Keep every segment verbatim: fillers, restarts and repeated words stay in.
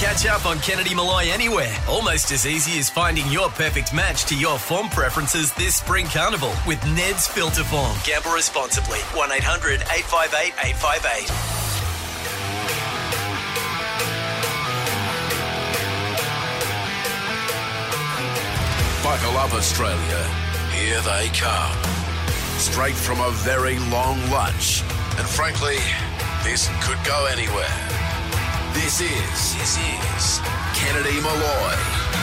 Catch up on Kennedy Malloy anywhere. Almost as easy as finding your perfect match to your form preferences this spring carnival with Ned's Filter Form. Gamble responsibly. one eight hundred eight five eight eight five eight. Buckle up, Australia. Here they come. Straight from a very long lunch. And frankly, this could go anywhere. This is, this is Kennedy Malloy.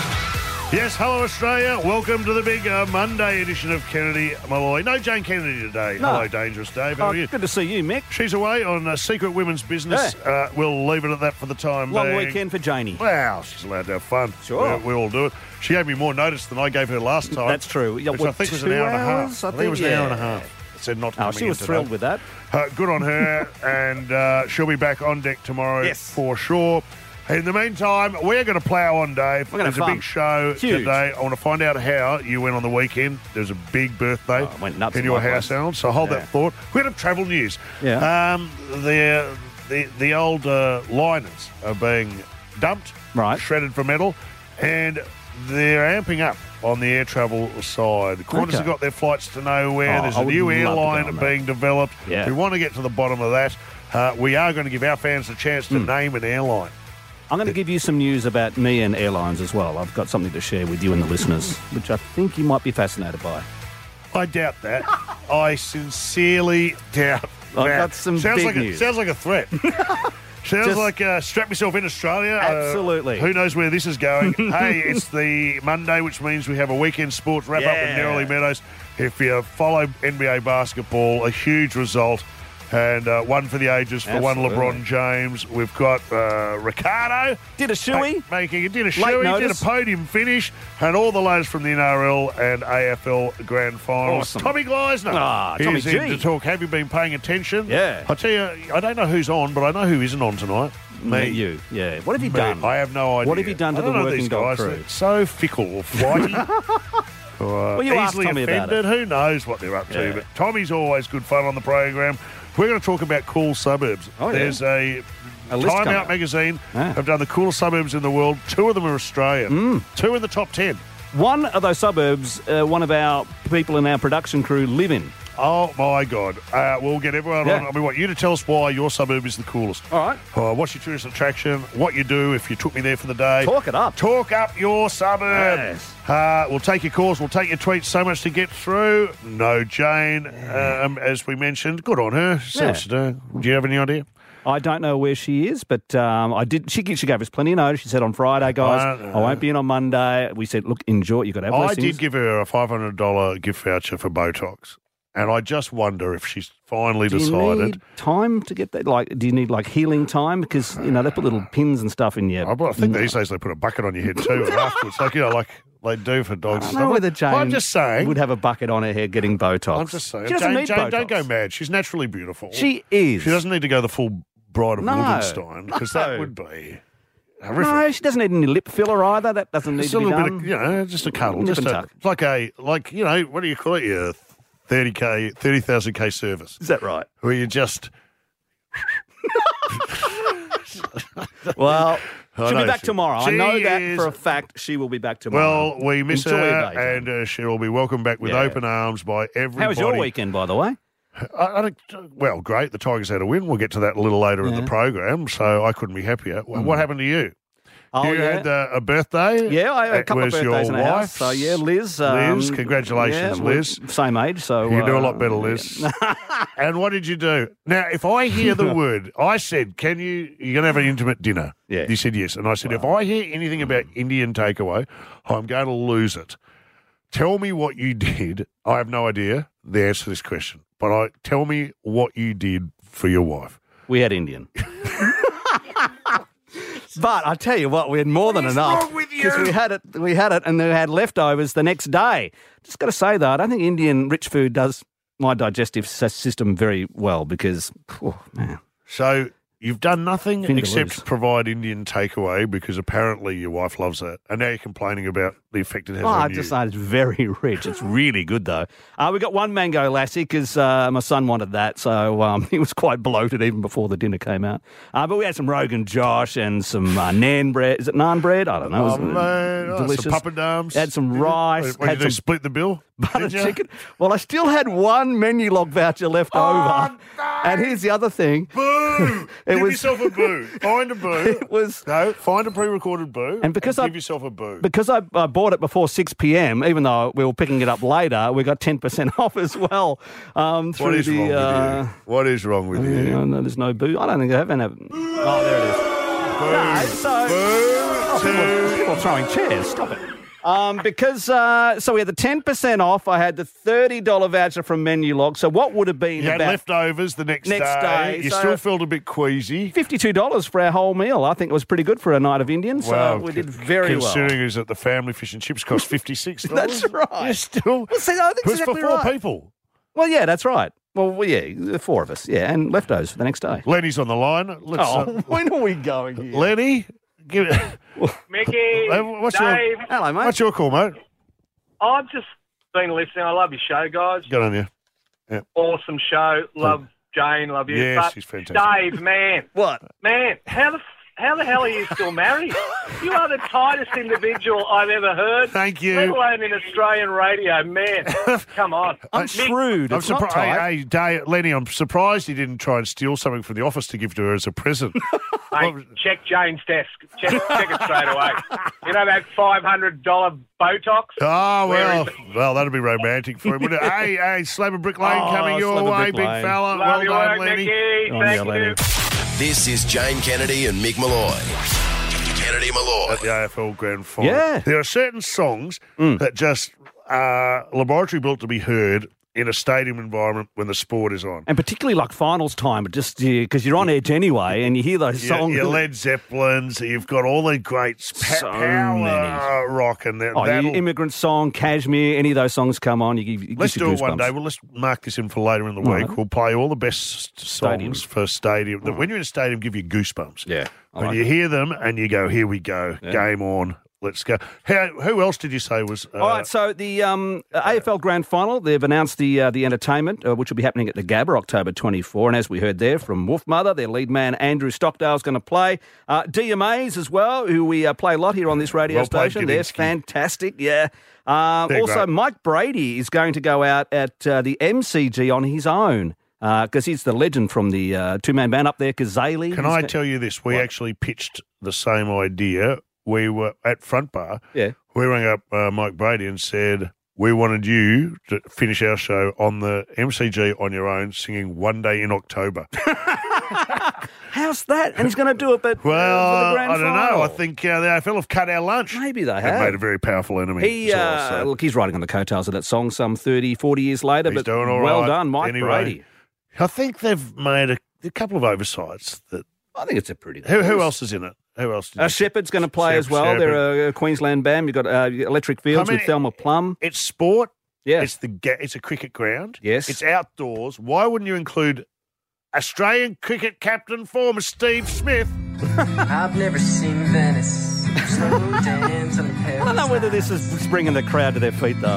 Yes, hello Australia. Welcome to the big uh, Monday edition of Kennedy Malloy. No Jane Kennedy today. No. Hello, Dangerous Dave. How Oh, are you? good to see you, Mick. She's away on uh, secret women's business. Yeah. Uh, we'll leave it at that for the time Long being. weekend for Janie. Wow, she's allowed to have fun. Sure. We, we all do it. She gave me more notice than I gave her last time. That's true. Yeah, Which what, I think was an two hour and a hours? half. I I think it was an think, hour and a yeah. half. Said not Oh, coming she in was today. thrilled with that. Uh, good on her, and uh, she'll be back on deck tomorrow Yes. for sure. In the meantime, we're going to plough on, Dave. We're gonna There's have a fun. big show Huge. today. I want to find out how you went on the weekend. There's a big birthday Oh, it went nuts in in your my house, place. Alan, so hold Yeah. that thought. We're going to travel news. Yeah. Um, the, the, the old uh, liners are being dumped, Right. shredded for metal, and they're amping up on the air travel side. Qantas Okay. have got their flights to nowhere. Oh, There's I a would new love to go airline on that. being developed. Yeah. We want to get to the bottom of that. Uh, we are going to give our fans a chance to Hmm. name an airline. I'm going to give you some news about me and airlines as well. I've got something to share with you and the listeners, which I think you might be fascinated by. I doubt that. I sincerely doubt I've that. got some sounds big like news. A, sounds like a threat. Sounds Just- like uh, strap yourself in, Australia. Uh, Absolutely. who knows where this is going? Hey, it's the Monday, which means we have a weekend sports wrap up with Yeah. Nerily Meadows. If you follow N B A basketball, a huge result. And uh, one for the ages for Absolutely. one LeBron James. We've got uh, Ricardo. Did a shoey. Ma- Making, did a Late shoey, did a notice. podium finish, and all the latest from the N R L and A F L Grand Finals. Awesome. Tommy Gleisner Ah, Tommy is in G. to talk. Have you been paying attention? Yeah. I tell you, I don't know who's on, but I know who isn't on tonight. Me. You, yeah. What have you Me. done? I have no idea. What have you done to I the don't know working these dog guys. crew? They're so fickle or flighty. or, uh, Well, you asked easily Tommy about offended. Who knows what they're up to? Yeah. But Tommy's always good fun on the program. We're going to talk about cool suburbs. Oh, yeah. There's a, A list Time coming Out up. magazine Ah. have done the coolest suburbs in the world. Two of them are Australian. Mm. Two in the top ten. One of those suburbs, uh, one of our people in our production crew live in. Oh, my God. Uh, we'll get everyone Yeah. on. I mean, want you to tell us why your suburb is the coolest. All right. Uh, what's your tourist attraction? What you do if you took me there for the day? Talk it up. Talk up your suburb. Yes. Uh, we'll take your calls. We'll take your tweets. So much to get through. No Jane, um, as we mentioned. Good on her. So Yeah. much to do. Do you have any idea? I don't know where she is, but um, I did. She, she gave us plenty of notice. She said on Friday, guys, I don't I, know. won't be in on Monday. We said, look, enjoy. You got to have I blessings. did give her a five hundred dollars gift voucher for Botox. And I just wonder if she's finally Do you decided. need time to get that? Like, do you need like healing time? Because you know they put little pins and stuff in you. I I think these days they put a bucket on your head too afterwards, like you know, like they do for dogs. I and don't know stuff. whether Jane I'm just saying. would have a bucket on her head getting Botox. I'm just saying. She doesn't Jane, need Jane, Botox. don't go mad. She's naturally beautiful. She is. She doesn't need to go the full Bride of No, Wolfenstein because that no. would be horrific. No, she doesn't need any lip filler either. That doesn't need Just to a be little done. bit of, you know, just a cuddle, Nip just and a, tuck. like a, like you know, what do you call it? Your thirty k, thirty thousand k service, Is that right? where you just. Well, I she'll know be back she- tomorrow. I she know that is- for a fact. She will be back tomorrow. Well, we miss Enjoy her, your day, Jane. and uh, she will be welcomed back with Yeah. open arms by everybody. How was your weekend, by the way? I, I don't, well, great. The Tigers had a win. We'll get to that a little later in the Yeah. program, so I couldn't be happier. Wh- What happened to you? Oh, you yeah. had uh, a birthday? Yeah, I had a It couple of was your birthdays in the house. wife's. So, yeah, Liz. Um, Liz, congratulations, yeah, we're Liz. Same age, so... You do a uh, lot better, Liz. And what did you do? Now, if I hear the word, I said, can you, you're going to have an intimate dinner. Yeah. You said yes. And I said, if I hear anything about Indian takeaway, I'm going to lose it. Tell me what you did. I have no idea the answer to this question, but I tell me what you did for your wife. We had Indian. But I tell you what, we had more than is enough. wrong with you? Because we had it, we had it, and then we had leftovers the next day. Just got to say though, I don't think Indian rich food does my digestive s- system very well because, oh man, So you've done nothing Finger except loose. provide Indian takeaway because apparently your wife loves that. And now you're complaining about the effect it has Oh, on I you. just know it's very rich. It's really good, though. Uh, we got one mango lassi because uh, my son wanted that, so um, he was quite bloated even before the dinner came out. Uh, but we had some Rogan Josh and some uh, naan bread. Is it naan bread? I don't know. Oh, It was, uh, man. Oh, delicious. some papadums. Had some rice. What had did you do, some split the bill? butter Did ya? chicken. Well, I still had one menu log voucher left Oh, over. no. And here's the other thing. Boo! It give was- yourself a boo. Find a boo. It was... No, find a pre-recorded boo. And because I- give yourself a boo. Because I, I bought it before six p.m., even though we were picking it up later, we got ten percent off as well um, through what is the... wrong uh, with you? What is wrong with Yeah, you? no, there's no boo. I don't think I haven't. Have... Oh, there it is. No, so Boo! people, people throwing chairs. Stop it. Um, because uh, so we had the ten percent off. I had the thirty dollar voucher from Menulog. So what would have been You had about leftovers the next, Next day, You so- still felt a bit queasy. fifty-two dollars for our whole meal? I think it was pretty good for a night of Indian. So Wow, we did c- very well. Considering is that the family fish and chips cost fifty-six dollars. That's right. You're still. Well, see, I think It was exactly for four right. people. Well, yeah, that's right. Well, well, yeah, the four of us. Yeah, and leftovers for the next day. Lenny's on the line. Let's, Oh, uh, when are we going here? Lenny, give it. Mickey, what's Dave, your Hello, mate. what's your call, mate? I've just been listening. I love your show, guys. Good on you. Awesome show. Love Jane. Love you. Yes, but she's fantastic. Dave, man, What? man, how the how the hell are you still married? You are the tightest individual I've ever heard. Thank you. Let alone in Australian radio, man. Come on. I'm Mick, shrewd. I'm It's not surprised. tight. Hey, hey, Dave, Lenny, I'm surprised he didn't try and steal something from the office to give to her as a present. Mate, check Jane's desk. Check, check it straight away. You know that five hundred dollars Botox? Oh, Where well, is well, that'd be romantic for him, wouldn't it? Hey, hey, Slabber Brick Lane Oh, coming your Slabber way, Brick big Lane. fella. Love well your done, work, Lenny. Mickey. On Thank you, you. Lenny. This is Jane Kennedy and Mick Malloy. Kennedy Malloy. At the A F L Grand Final. Yeah. There are certain songs that just are laboratory built to be heard in a stadium environment when the sport is on. And particularly like finals time, just because you're on edge anyway, and you hear those Your, songs. your Led Zeppelins, you've got all the great pa- So power many. rock and that. Oh, your that'll- Immigrant Song, Cashmere, any of those songs come on, you, you Let's gives you do it one goosebumps. day. Well, let's mark this in for later in the All week. right. We'll play all the best Stadium. songs for stadium. That when you're in a stadium, give you goosebumps. Yeah, I When like you it. hear them and you go, here we go, Yeah. game on, let's go. How, who else did you say was? Uh, All right, so the um, A F L Grand Final, they've announced the uh, the entertainment, uh, which will be happening at the Gabba, October twenty-fourth. And as we heard there from Wolf Mother, their lead man, Andrew Stockdale's going to play. Uh, D M As as well, who we uh, play a lot here on this radio Well played, station. They're Gadinsky. fantastic, yeah. Um, They're also, great. Mike Brady is going to go out at uh, the M C G on his own. Because he's the legend from the uh, two-man band up there, Kazali. Can I tell you this? We What? actually pitched the same idea. We were at Front Bar. Yeah. We rang up uh, Mike Brady and said, we wanted you to finish our show on the M C G on your own, singing One Day in October. How's that? And he's going to do it, but uh, for Well, the grand I don't final. know. I think uh, the A F L have cut our lunch. Maybe they They've have. made a very powerful enemy. He, as well, uh, so look, he's riding on the coattails of that song some thirty, forty years later, he's but doing all well right. done, Mike Anyway, Brady. I think they've made a, a couple of oversights. That I think it's a pretty good who, who choice. else is in it? Who else? Did Uh, you- Shepherd's going to play Shep- as well. Shepherd. They're a, a Queensland band. You've got uh, Electric Fields I mean, with Thelma Plum. It's sport. Yeah. It's the ga- it's a cricket ground. Yes. It's outdoors. Why wouldn't you include Australian cricket captain former Steve Smith? I've never seen Venice. Slow dance on the I don't know whether this is bringing the crowd to their feet, though.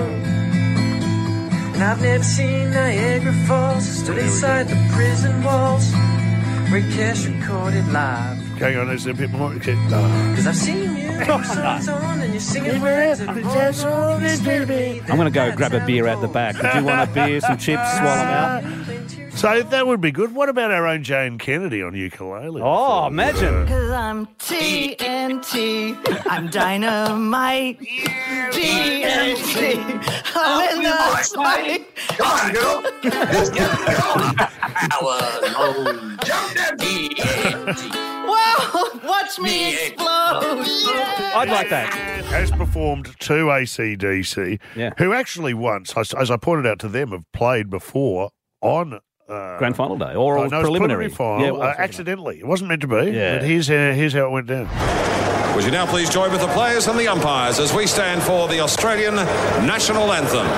And I've never seen Niagara Falls. Stood inside the prison walls where Cash recorded live. Hang on, there's a bit more. Okay. No. Cause I've seen you, your songs on, and you're singing words that have always baby. I'm going to go grab a beer out the back. Do you want a beer, some chips while I'm out? So that would be good. What about our own Jane Kennedy on ukulele? Oh, imagine. Cause I'm T N T, I'm dynamite. T N T, I'm in the fight. Come on, girl. Let's get it going. Our low. Jump that beat. Wow, watch me explode. I'd like that. Has performed to A C D C, Yeah. who actually once, as, as I pointed out to them, have played before on uh, Grand final day, or oh, all no, it was preliminary. final, Yeah, it uh, was, wasn't it? accidentally. It wasn't meant to be. Yeah. But here's how, here's how it went down. Would you now please join with the players and the umpires as we stand for the Australian national anthem?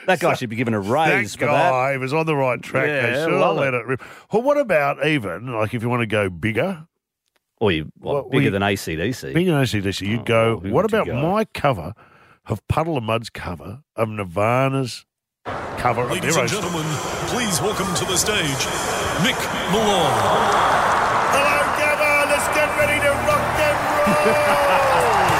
That guy should be given a raise that for guy that. was on the right track. Yeah, they should love let it. it rip. Well, what about even, like, if you want to go bigger? Or you, what, Well, bigger we- than A C D C. Bigger than A C D C, you'd Oh, go, who what would you about go? my cover of Puddle of Mud's cover of Nirvana's cover of Ladies their and own- gentlemen, please welcome to the stage, Mick Malone. Hello, Gabba. Let's get ready to rock and roll.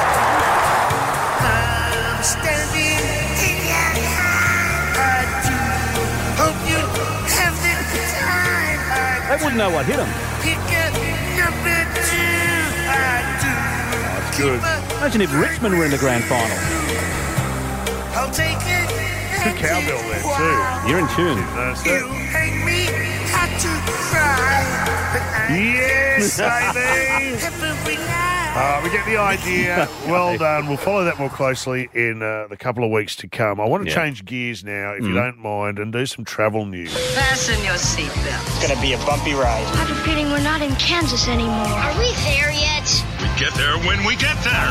I'm standing in your line. I do hope you have the time. I They wouldn't know what hit him. pick up number two. I do. That's good. Imagine if Richmond were in the grand final. I'll take it. Good cowbell there, too. You're in tune. That's You it. hang me out to cry. But I Yes, baby. every night. Uh, we get the idea. Well done. We'll follow that more closely in uh, the couple of weeks to come. I want to Yeah. change gears now, if you Mm. don't mind, and do some travel news. Fasten your seatbelt. It's going to be a bumpy ride. I have a feeling we're not in Kansas anymore. Are we there yet? We get there when we get there.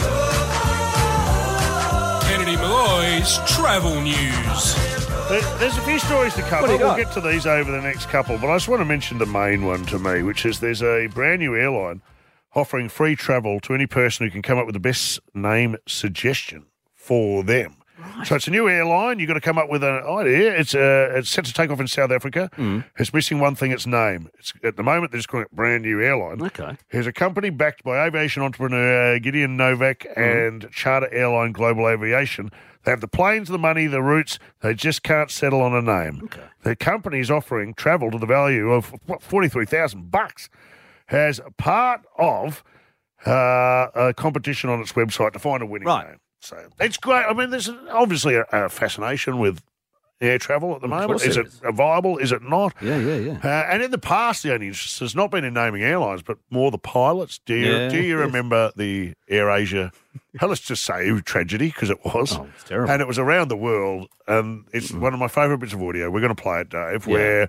Kennedy Malloy's travel news. There- There's a few stories to cover. What do you We'll got? get to these over the next couple, but I just want to mention the main one to me, which is there's a brand new airline offering free travel to any person who can come up with the best name suggestion for them. So it's a new airline. You've got to come up with an idea. It's uh, it's set to take off in South Africa. Mm. It's missing one thing, its name. It's, at the moment, they're just calling it brand new airline. Okay. There's a company backed by aviation entrepreneur Gideon Novak and Charter Airline Global Aviation. They have the planes, the money, the routes. They just can't settle on a name. Okay. The company is offering travel to the value of what, forty-three thousand bucks as part of uh, a competition on its website to find a winning Right. name. So it's great. I mean, there's obviously a, a fascination with air travel at the Of moment. course Is there it is. viable? Is it not? Yeah, yeah, yeah. Uh, and in the past, the only interest has not been in naming airlines, but more the pilots. Do you, Yeah, do you yes. remember the AirAsia, hell, let's just say tragedy, because it was. Oh, it's terrible. And it was around the world, and it's one of my favourite bits of audio. We're going to play it, Dave, Yeah. where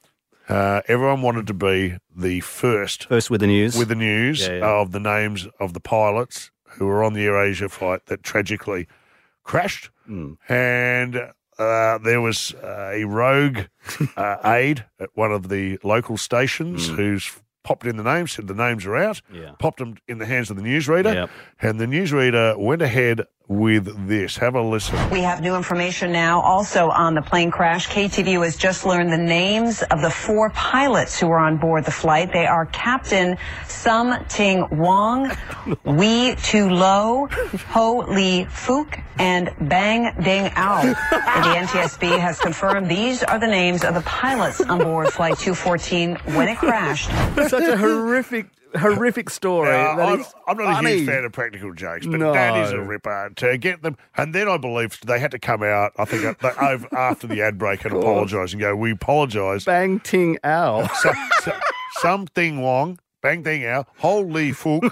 uh, everyone wanted to be the first First with the news. with the news Yeah, yeah. of the names of the pilots who were on the AirAsia flight that tragically crashed. Mm. And uh, there was uh, a rogue uh, aide at one of the local stations who's popped in the names, said the names are out, Mm. Yeah. popped them in the hands of the newsreader, Yep. and the newsreader went ahead with this. Have a listen. We have new information now also on the plane crash. K T V U has just learned the names of the four pilots who were on board the flight. They are Captain Sum Ting Wong, Wee Tu Lo, Ho Lee Fook, and Bang Ding Ao. And the N T S B has confirmed these are the names of the pilots on board Flight two fourteen when it crashed. Such a horrific, horrific story. Now, That I'm, is I'm not funny. a huge fan of practical jokes, but No. that is a ripper to get them. And then I believe they had to come out, I think, uh, they- over, after the ad break and apologise and go, we apologise. Bang Ting Ow. So, so, something wrong, bang ding out, holy fook,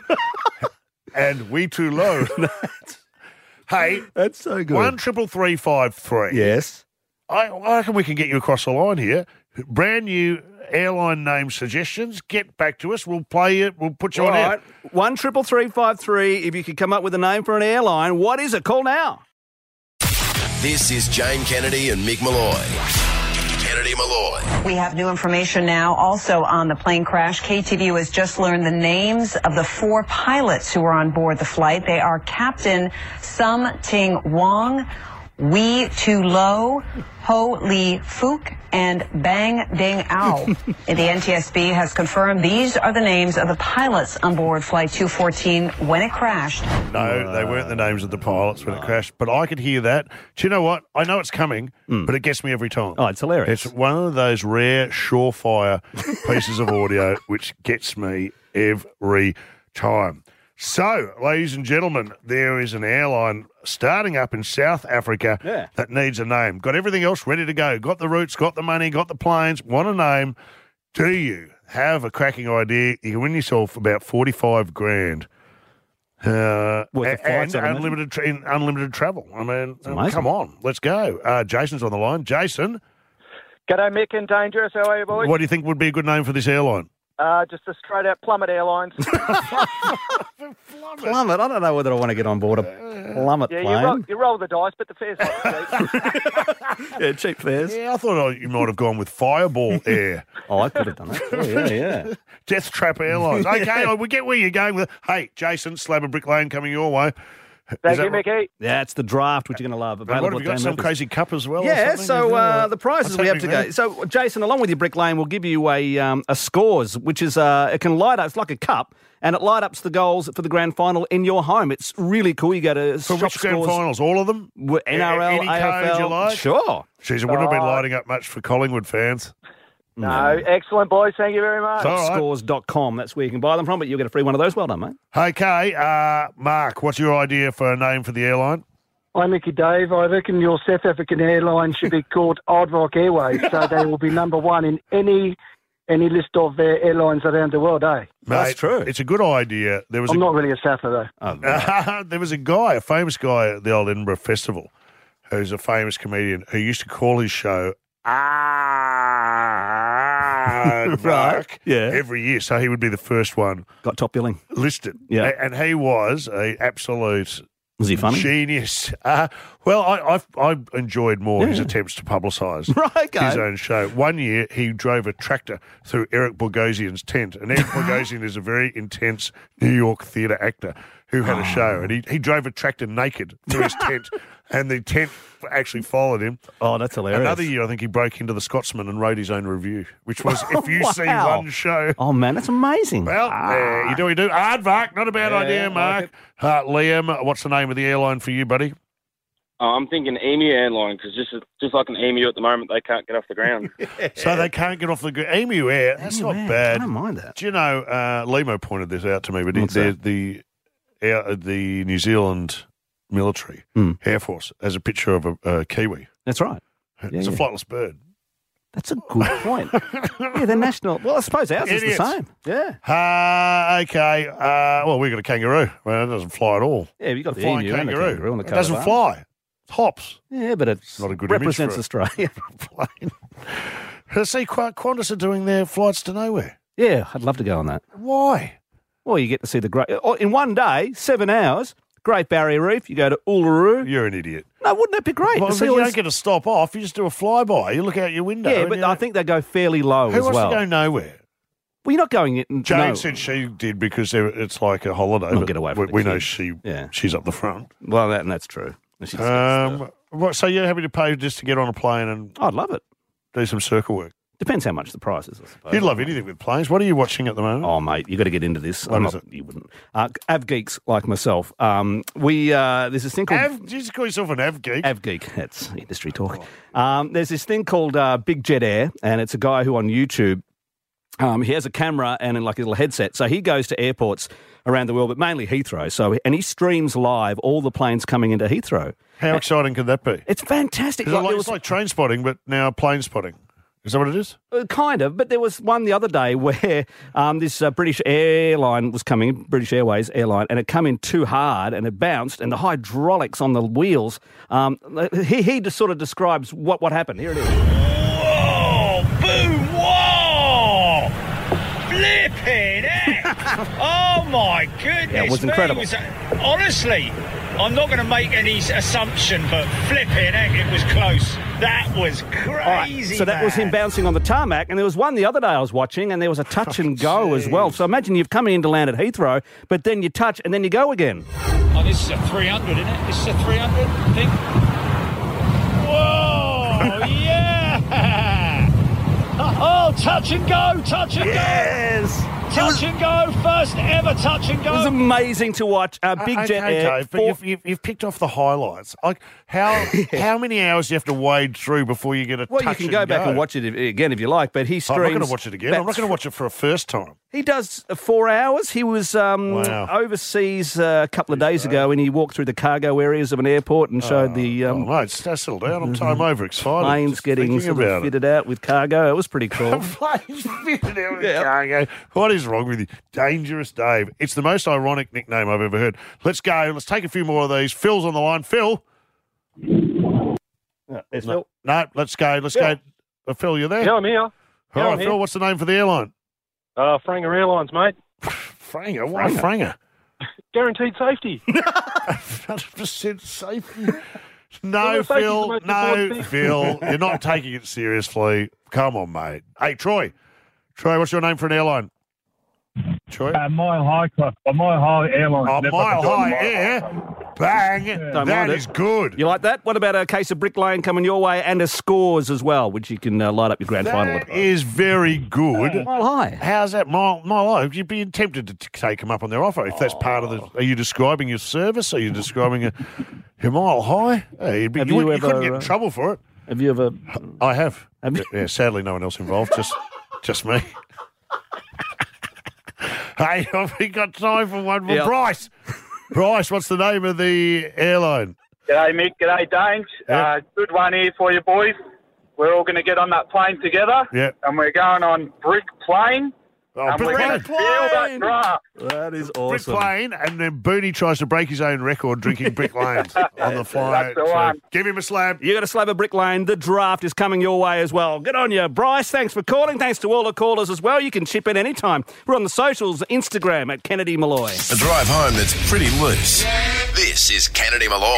and we too low. Hey, That's so good. one triple three five three. Yes. I, I reckon we can get you across the line here. Brand new airline name suggestions. Get back to us. We'll play it. We'll put you All on air. right. One triple three five three. If you could come up with a name for an airline, what is it? Call now. This is Jane Kennedy and Mick Malloy. Kennedy Malloy. We have new information now also on the plane crash. K T V U has just learned the names of the four pilots who were on board the flight. They are Captain Sum Ting Wong, Wee Tu Lo, Ho Lee Fook, and Bang Ding Ao. And the N T S B has confirmed these are the names of the pilots on board Flight two fourteen when it crashed. No, they weren't the names of the pilots when it crashed, but I could hear that. Do you know what? I know it's coming, but it gets me every time. Oh, it's hilarious. It's one of those rare, surefire pieces of audio which gets me every time. So, ladies and gentlemen, there is an airline starting up in South Africa Yeah. that needs a name. Got everything else ready to go. Got the routes, got the money, got the planes. Want a name? Do you have a cracking idea? You can win yourself about forty-five grand. Uh, Worth of and flights, I'd imagine. unlimited, tra- in unlimited travel. I mean, amazing. come on, let's go. Uh, Jason's on the line. Jason, G'day, Mick and Dangerous. How are you, boys? what do you think would be a good name for this airline? Uh, just a straight-out Plummet Airlines. Plummet. I don't know whether I want to get on board a plummet yeah, you plane. roll, you roll the dice, but the fare's not cheap. Yeah, cheap fares. Yeah, I thought I, you might have gone with Fireball Air. Oh, I could have done that. Oh, yeah, yeah. Death Trap Airlines. Okay, we get where you're going with. Hey, Jason, Slab of Brick Lane coming your way. Thank you, Mickey. Yeah, it's the draft, which you're going to love. But what have you got? Some crazy cup as well? Yeah, or so uh, the prizes What's we have to happening go. So, Jason, along with your Brick Lane, we'll give you a um, a scores, which is uh, it can light up. It's like a cup, and it light ups the goals for the grand final in your home. It's really cool. You go to For shop which grand scores, finals? All of them? N R L, Any A F L. code you like? Sure. Jeez, it wouldn't have been Oh. lighting up much for Collingwood fans. No, excellent, boys. Thank you very much. All right. Scores dot com. That's where you can buy them from, but you'll get a free one of those. Well done, mate. Okay, uh, Mark, what's your idea for a name for the airline? Hi, Mickey Dave. I reckon your South African airline should be called Aardvark Airways, so they will be number one in any any list of uh, airlines around the world, eh? Mate, true. It's a good idea. There was I'm a, not really a Souther, though. Oh, there was a guy, a famous guy at the old Edinburgh Festival, who's a famous comedian who used to call his show Aardvark Yeah. every year. So he would be the first one Got top billing. listed. Yeah. A- And he was a absolute Was he funny? genius. Uh, well, I, I've, I enjoyed more his Yeah. attempts to publicise Right, okay. his own show. One year, he drove a tractor through Eric Bogosian's tent. And Eric Bogosian is a very intense New York theatre actor who had a show. And he, he drove a tractor naked through his tent. And the tent actually followed him. Oh, that's hilarious. Another year, I think he broke into the Scotsman and wrote his own review, which was, if you see Wow. one show... Oh, man, that's amazing. Well, there you do, you do. Aardvark, not a bad Yeah, idea, I like Mark. Uh, Liam, what's the name of the airline for you, buddy? Oh, I'm thinking Emu Airline because just just like an emu at the moment, they can't get off the ground. So they can't get off the gr- Emu Air. That's Emu not Air, bad. I don't mind that. Do you know, uh, Limo pointed this out to me, but What's the, that? the, air, the New Zealand military, Mm. Air Force, has a picture of a, a kiwi. That's right. It's Yeah, a yeah. flightless bird. That's a good point. Yeah, the national. Well, I suppose ours is Idiots. the same. Yeah. Uh, okay. Uh, well, we've got a kangaroo. Well, it doesn't fly at all. Yeah, you got the Flying emu and the kangaroo. kangaroo on the It coat doesn't of arms. fly. It hops. Yeah, but it's Not a good represents image for Australia. plane. See, Qu- Qantas are doing their flights to nowhere. Yeah, I'd love to go on that. Why? Well, you get to see the great oh, in one day, seven hours. Great Barrier Reef. You go to Uluru. You're an idiot. No, wouldn't that be great? Well, to but see you all don't this- get to stop off. You just do a flyby. You look out your window. yeah, and but you- I think they go fairly low Who as wants well. to go nowhere? Well, you're not going in. Jane no. said she did because there- it's like a holiday. I'll but get away from we, the we know kids. she Yeah. she's up the front. Well, that, and that's true. She's- Um, what, so you're happy to pay just to get on a plane and I'd love it. do some circle work? Depends how much the price is, I suppose. You'd love anything with planes. What are you watching at the moment? Oh, mate, you got to get into this. What I'm is not- You wouldn't. Uh, Av geeks like myself. Um, we uh, there's this thing called Av, you just call yourself an Av geek? Av geek. That's industry talk. Um, there's this thing called uh, Big Jet Air, and it's a guy who on YouTube. Um, he has a camera and like a little headset, so he goes to airports around the world, but mainly Heathrow. So and he streams live all the planes coming into Heathrow. How exciting could that be? It's fantastic. Is it Like, like, there it's was- like train spotting, but now plane spotting. Is that what it is? Uh, kind of, but there was one the other day where um, this uh, British airline was coming, British Airways airline, and it come in too hard and it bounced, and the hydraulics on the wheels. Um, he he just sort of describes what, what happened. Here it is. Whoa! Boom! Whoa! Flipping heck! Oh my goodness! Yeah, it was me. incredible. It was- honestly, I'm not going to make any assumption, but flipping heck, it was close. That was crazy. All right, so that was him man. bouncing on the tarmac, and there was one the other day I was watching, and there was a touch and go as well. So imagine you've come in to land at Heathrow, but then you touch and then you go again. Oh, this is a three hundred, isn't it? This is a three hundred, I think. Whoa! Yeah! Oh, touch and go, touch and yes. go. Touch and go, first ever touch and It was go. amazing to watch. Uh, Big okay, Jet Air. Dave, but four- you've, you've, you've picked off the highlights. Like how how many hours do you have to wade through before you get a well, touch you can go and back go? and watch it if, again if you like, but he I'm streams. not going to watch it again. I'm not about going to watch it for a first time. He does uh, four hours. He was um, Wow. overseas uh, a couple of days ago, and he walked through the cargo areas of an airport and showed the um, Oh, mate, settle down. I'm, I'm overexcited. planes just getting thinking sort of about it. fitted out with cargo. It was pretty cool. Planes fitted out with cargo. What is wrong with you? Dangerous Dave. It's the most ironic nickname I've ever heard. Let's go. Let's take a few more of these. Phil's on the line. Phil. Yeah, there's No, Phil. no, let's go. Let's Yeah. go. Uh, Phil, you there? Yeah, I'm here. All Yeah, right, I'm Phil, here. what's the name for the airline? Uh, Franger Airlines, mate. Franger. Why Franger? Guaranteed safety. one hundred percent safety. No, Well, safety's the Phil. most No, important thing. Phil. You're not taking it seriously. Come on, mate. Hey, Troy. Troy, what's your name for an airline? Troy? Uh, Mile High Club. Uh, Mile High Airlines. Oh, Never Mile forgotten High Mile Air. High. Bang. Don't That mind is it. good. You like that? What about a case of Brick Lane coming your way and a Scores as well, which you can uh, light up your grand final That with? is very good. Mile High. How's that, Mile, Mile High? You'd be tempted to t- take them up on their offer if that's part of the. Are you describing your service? Are you describing a, your Mile High? Hey, you'd be, Have you, you wouldn't- you couldn't ever, get in uh, trouble for it. Have you ever? I have. Have you? Yeah, sadly, no one else involved. Just, just me. Hey, have we got time for one more? Yep. Bryce. Bryce, what's the name of the airline? G'day, Mick. G'day, Danes. Uh, good one here for you, boys. We're all going to get on that plane together. Yeah. And we're going on Brick Plane. Oh, and Brick we're going Plane. to feel that draft. That is Brick Lane, and then Booney tries to break his own record drinking Brick Lanes on the flight. That's the one. Give him a slab. You got a slab of Brick Lane. The draft is coming your way as well. Good on you, Bryce. Thanks for calling. Thanks to all the callers as well. You can chip in anytime. We're on the socials, Instagram at Kennedy Malloy. A drive home that's pretty loose. This is Kennedy Malloy.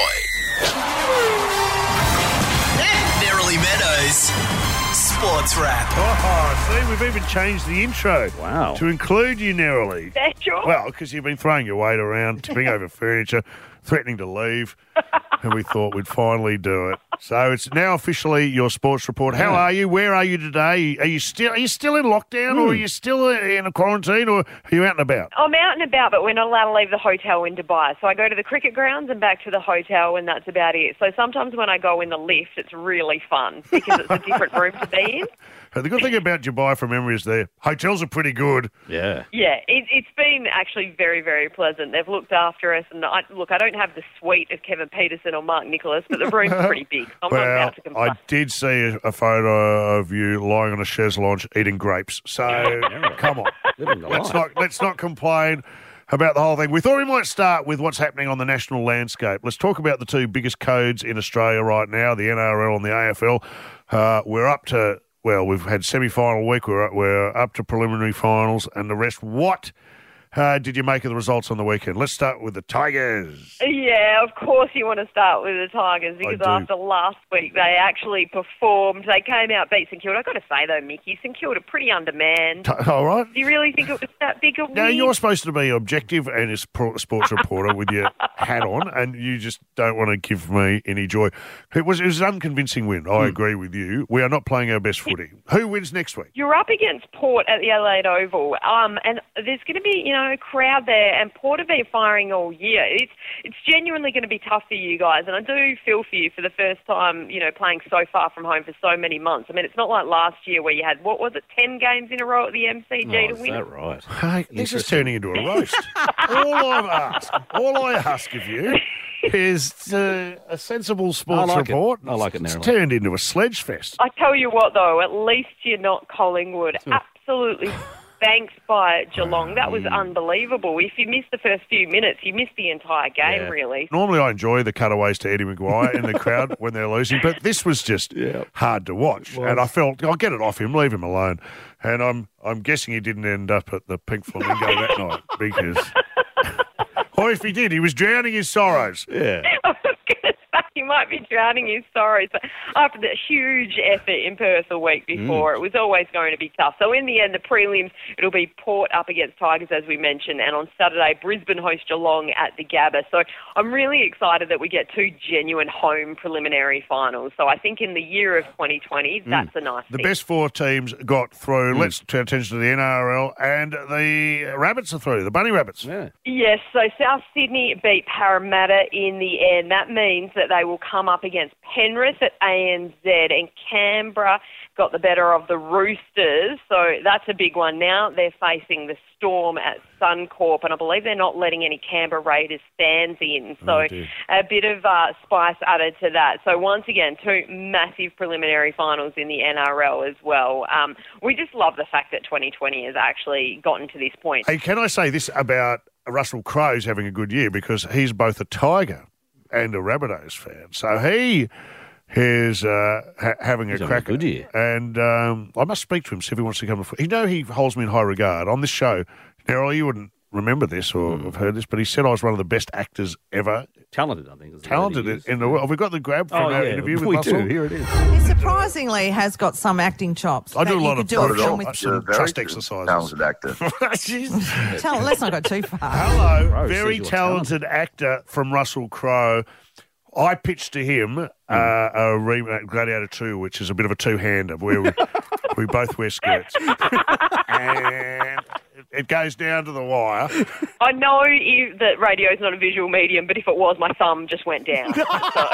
Nerily Meadows. Sports Wrap. Oh, see, we've even changed the intro. Wow. To include you, Nerily. Special. Well, because you've been throwing your weight around, tipping over furniture, threatening to leave, and we thought we'd finally do it. So it's now officially your sports report. How are you? Where are you today? Are you still are you still in lockdown, or are you still in a quarantine, or are you out and about? I'm out and about, but we're not allowed to leave the hotel in Dubai. So I go to the cricket grounds and back to the hotel, and that's about it. So sometimes when I go in the lift, it's really fun because it's a different room to be in. And the good thing about Dubai, from memory, is their hotels are pretty good. Yeah. Yeah, it, it's been actually very, very pleasant. They've looked after us. And I, look, I don't have the suite of Kevin Peterson or Mark Nicholas, but the room's pretty big. I'm not Well, about to complain. I did see a, a photo of you lying on a chaise lounge eating grapes. So come on, Living the let's life. not let's not complain about the whole thing. We thought we might start with what's happening on the national landscape. Let's talk about the two biggest codes in Australia right now: the N R L and the A F L. Uh, we're up to well, we've had semi-final week. We're we're up to preliminary finals and the rest. What uh, did you make of the results on the weekend? Let's start with the Tigers. Yeah, of course you want to start with the Tigers because do. after last week they actually performed. They came out, beat St Kilda. I've got to say though, Mickey, St Kilda pretty undermanned. T- all right. Do you really think it was that big a win? Now, you're supposed to be objective and a sp- sports reporter with your hat on, and you just don't want to give me any joy. It was, it was an unconvincing win. I agree with you. We are not playing our best footy. Who wins next week? You're up against Port at the Adelaide Oval, um, and there's going to be, you know, a crowd there, and Port have been firing all year. It's it's genuinely going to be tough for you guys, and I do feel for you for the first time, you know, playing so far from home for so many months. I mean, it's not like last year where you had, what was it, ten games in a row at the M C G Oh, to is win? that right? Hey, this is turning into a roast. all I ask, all I ask of you is uh, a sensible sports I like it. report. I like it, It's Nerily. turned into a sledge fest. I tell you what, though, at least you're not Collingwood. Absolutely banked by Geelong. That was unbelievable. If you missed the first few minutes, you missed the entire game, Yeah. really. Normally I enjoy the cutaways to Eddie Maguire in the crowd when they're losing, but this was just hard to watch. And I felt, I'll get it off him, leave him alone. And I'm I'm guessing he didn't end up at the Pink Flamingo that night because... or if he did, he was drowning his sorrows. Yeah. I was going to say, he might be drowning his sorrows. But after the huge effort in Perth a week before, it was always going to be tough. So in the end, the prelims, it'll be Port up against Tigers, as we mentioned, and on Saturday, Brisbane host Geelong at the Gabba. So I'm really excited that we get two genuine home preliminary finals. So I think in the year of twenty twenty, that's a nice The thing. best four teams got through. Let's turn attention to the N R L, and the Rabbits are through, the Bunny Rabbits. Yeah. Yes, so South Sydney beat Parramatta in the end. That means that they will come up against Penrith at A N Z, and Canberra got the better of the Roosters. So that's a big one. Now they're facing the Storm at Suncorp, and I believe they're not letting any Canberra Raiders stands in. So Oh, dear. a bit of uh, spice added to that. So once again, two massive preliminary finals in the N R L as well. Um, we just love the fact that twenty twenty has actually gotten to this point. Hey, can I say this about Russell Crowe's having a good year because he's both a Tiger and a Rabbitohs fan. So he is uh, ha- having He's a having a cracker. good year. And um, I must speak to him, see if he wants to come. You know he holds me in high regard. On this show, Nerily, you wouldn't remember this or have heard this, but he said I was one of the best actors ever. Talented, I think. Is the Talented word he in, used. in the world. Have we got the grab from Oh, our yeah, interview with we Russell? do. Here it is. He surprisingly has got some acting chops. I do that a you lot could of do a photo- film with. some trust exercises. Talented actor. Tell, let's not go too far. Hello, Crowe very says you're talented actor from Russell Crowe. I pitched to him uh, a remake, Gladiator two, which is a bit of a two-hander where we, we both wear skirts. And it goes down to the wire. I know if, that radio is not a visual medium, but if it was, my thumb just went down. So.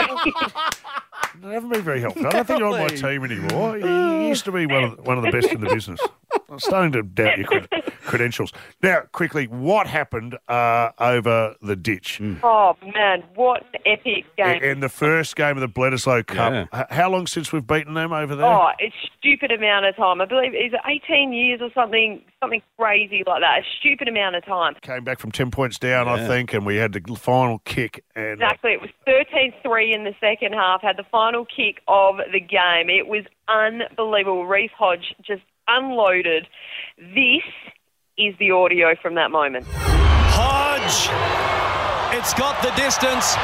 They haven't been very helpful. I don't think you're on my team anymore. You used to be one of the, one of the best in the business. I'm starting to doubt your cred- credentials. Now, quickly, what happened uh, over the ditch? Oh, man, what an epic game. In the first game of the Bledisloe Cup. Yeah. H- How long since we've beaten them over there? Oh, it's stupid amount of time. I believe, is it eighteen years or something, something crazy like that? A stupid amount of time. Came back from ten points down, I Yeah. think, and we had the final kick. And Exactly. It was thirteen three in the second half, had the final kick of the game. It was unbelievable. Reece Hodge just unloaded. This is the audio from that moment. Hodge. It's got the distance.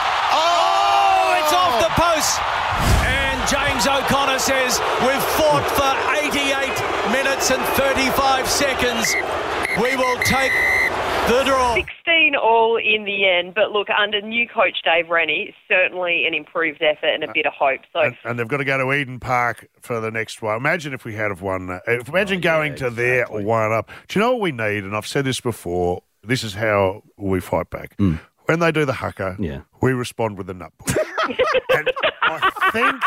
Oh, it's off the post. And James O'Connor says we've fought for eighty-eight minutes and thirty-five seconds. We will take the draw. sixteen all in the end, but look, under new coach Dave Rennie, certainly an improved effort and a bit of hope. So and, and they've got to go to Eden Park for the next one. Imagine if we had have won. Uh, if- imagine going to there one up. Do you know what we need? And I've said this before. This is how we fight back. When they do the hucker, Yeah. we respond with the nut push. And I think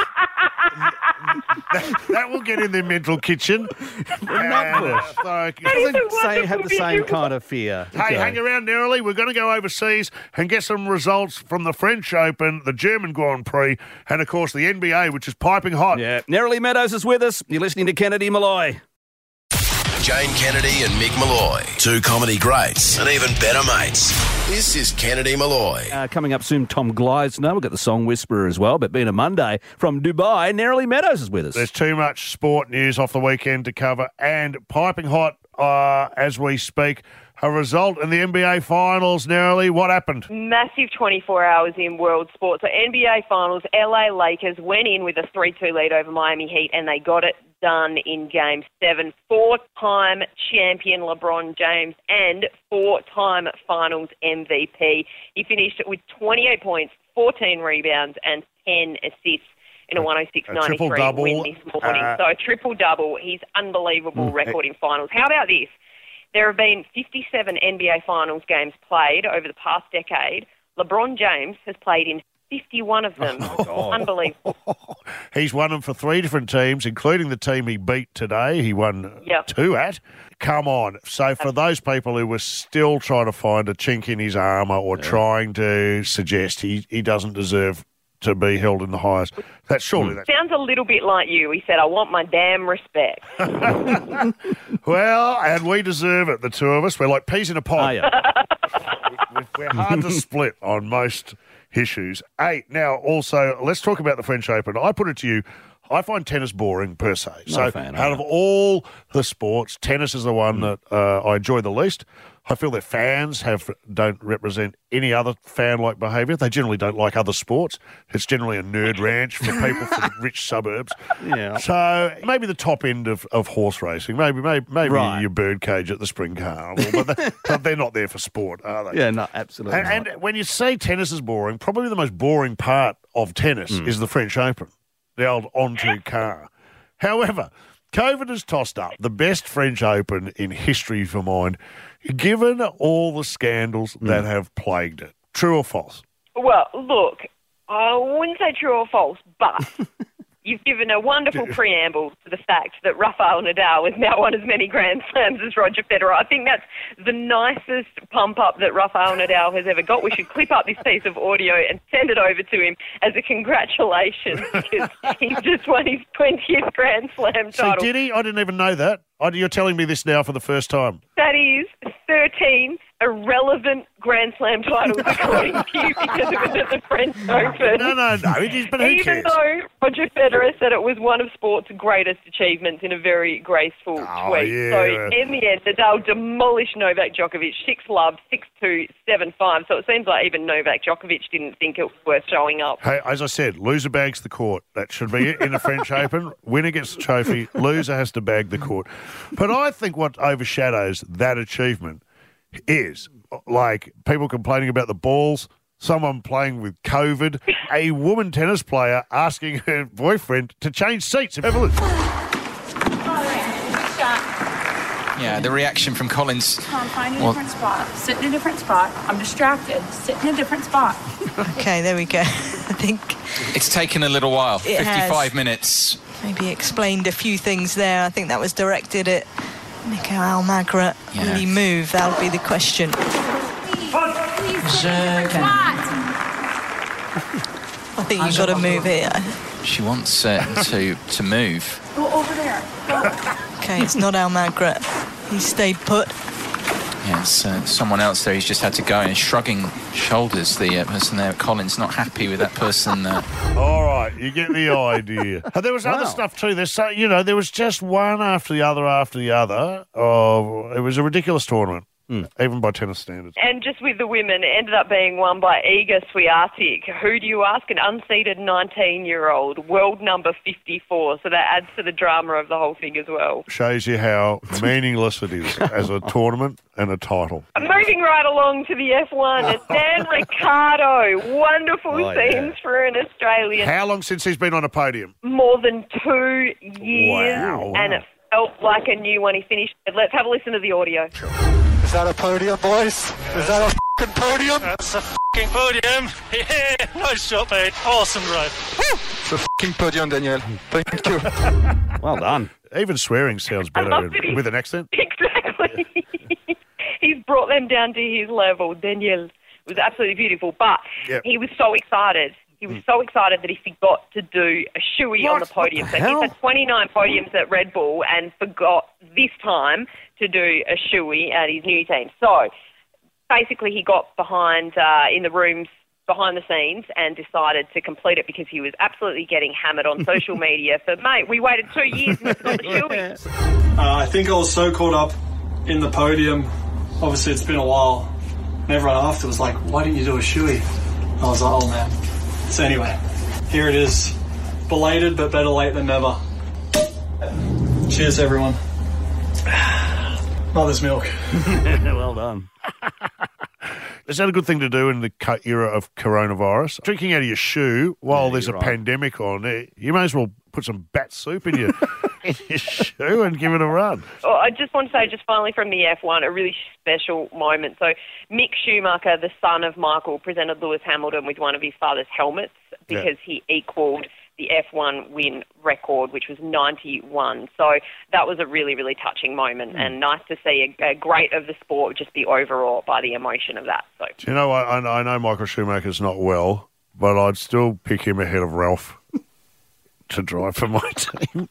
that, that will get in their mental kitchen. And, uh, so- Doesn't say have the same kind of fear. Hey, Joe. hang around narrowly. We're going to go overseas and get some results from the French Open, the German Grand Prix, and, of course, the N B A, which is piping hot. Yeah. Nerily Meadows is with us. You're listening to Kennedy Malloy. Jane Kennedy and Mick Malloy, two comedy greats and even better mates. This is Kennedy Malloy. Uh, coming up soon, Tom Gleisner. We'll get the Song Whisperer as well. But being a Monday from Dubai, Nerily Meadows is with us. There's too much sport news off the weekend to cover, and piping hot uh, as we speak. A result in the N B A Finals, Nerily. What happened? massive twenty-four hours in world sport. So N B A Finals, L A Lakers went in with a three two lead over Miami Heat, and they got it done in Game seven. Four-time champion LeBron James and four-time Finals M V P. He finished with twenty-eight points, fourteen rebounds, and ten assists in a one oh six ninety-three triple-double, win this morning. uh, so a triple-double. He's unbelievable Mm. record in finals. How about this? There have been fifty-seven N B A Finals games played over the past decade. LeBron James has played in fifty-one of them. Unbelievable. He's won them for three different teams, including the team he beat today. He won Yep. two at. Come on. So for those people who were still trying to find a chink in his armour or trying to suggest he, he doesn't deserve to be held in the highest, that's surely that. Sounds a little bit like you. He said, I want my damn respect. Well, and we deserve it, the two of us. We're like peas in a pod. We're- We're hard to split on most issues. Hey, now also, let's talk about the French Open. I put it to you, I find tennis boring per se. Not so a fan, out am of all the sports, tennis is the one that uh, I enjoy the least. I feel their fans have don't represent any other fan-like behaviour. They generally don't like other sports. It's generally a nerd ranch for people from rich suburbs. Yeah. So maybe the top end of, of horse racing, maybe maybe, maybe Right. your birdcage at the Spring Carnival, but, they, but they're not there for sport, are they? Yeah, no, absolutely. And, not. and when you say tennis is boring, probably the most boring part of tennis Mm. is the French Open, the old on-to car. However, COVID has tossed up the best French Open in history for mine, given all the scandals Mm. that have plagued it. True or false? Well, look, I wouldn't say true or false, but you've given a wonderful preamble to the fact that Rafael Nadal has now won as many Grand Slams as Roger Federer. I think that's the nicest pump-up that Rafael Nadal has ever got. We should clip up this piece of audio and send it over to him as a congratulations, because he's just won his twentieth Grand Slam So title. did he? I didn't even know that. I, you're telling me this now for the first time. That is thirteen irrelevant Grand Slam titles according to you because it was at the French Open. No, no, no, it is, but who Even cares? though Roger Federer said it was one of sport's greatest achievements in a very graceful Oh, tweet. yeah. So in the end, Nadal demolished Novak Djokovic six love, six two, seven five. So it seems like even Novak Djokovic didn't think it was worth showing up. Hey, as I said, loser bags the court. That should be it in the French Open. Winner gets the trophy. Loser has to bag the court. But I think what overshadows that achievement is, like, people complaining about the balls, someone playing with COVID, a woman tennis player asking her boyfriend to change seats. Have a look. Yeah, the reaction from Collins. Tom, find a Well- different spot. Sit in a different spot. I'm distracted. Sit in a different spot. Okay, there we go. I think It's taken a little while. It has. fifty-five minutes. maybe explained a few things there. I think that was directed at Mikael Almagra. Yeah. Will he move? That'll be the question. I think you've got to move it. She wants uh, to to move. Go over there. Go. Okay, it's not Almagra. He stayed put. Yeah, it's uh, someone else there. He's just had to go and shrugging shoulders. The uh, person there, Collins, not happy with that person. Uh, All right, you get the idea. And there was other Wow. stuff too. There's so, you know, there was just one after the other after the other. Oh, it was a ridiculous tournament, even by tennis standards. And just with the women, it ended up being won by Iga Swiatek. Who do you ask? An unseeded nineteen-year-old, world number fifty-four. So that adds to the drama of the whole thing as well. Shows you how meaningless it is as a tournament and a title. Moving right along to the F one, it's Dan Ricciardo. Wonderful Oh, yeah. scenes for an Australian. How long since he's been on a podium? More than two years. Wow. And it felt like a new one. He finished. Let's have a listen to the audio. Is that a podium, boys? Is that a f***ing podium? That's a f***ing podium. Yeah, nice shot, mate. Awesome ride. It's a f***ing podium, Daniel. Thank you. Well done. Even swearing sounds I better love that he- with an accent. Exactly. He's brought them down to his level. Daniel. It was absolutely beautiful. But Yep. he was so excited. He was so excited that he forgot to do a shoey on the podium. What the So hell? he's had twenty-nine podiums at Red Bull and forgot this time to do a shoey at his new team. So basically he got behind uh, in the rooms behind the scenes and decided to complete it because he was absolutely getting hammered on social media for, mate, we waited two years and forgot the shoey. Uh, I think I was so caught up in the podium. Obviously, it's been a while. And everyone after was like, why didn't you do a shoey? I was like, oh, man. So anyway, here it is. Belated, but better late than never. Cheers, everyone. Mother's milk. Well done. Is that a good thing to do in the co- era of coronavirus? Drinking out of your shoe while Yeah, there's a you're right. pandemic on, eh, you may as well put some bat soup in your, in your shoe and give it a run. Oh, I just want to say, just finally from the F one, a really special moment. So Mick Schumacher, the son of Michael, presented Lewis Hamilton with one of his father's helmets because he equalled the F one win record, which was ninety-one. So that was a really, really touching moment and nice to see a, a great of the sport just be overawed by the emotion of that. So Do you know, I, I know Michael Schumacher's not well, but I'd still pick him ahead of Ralph to drive for my team.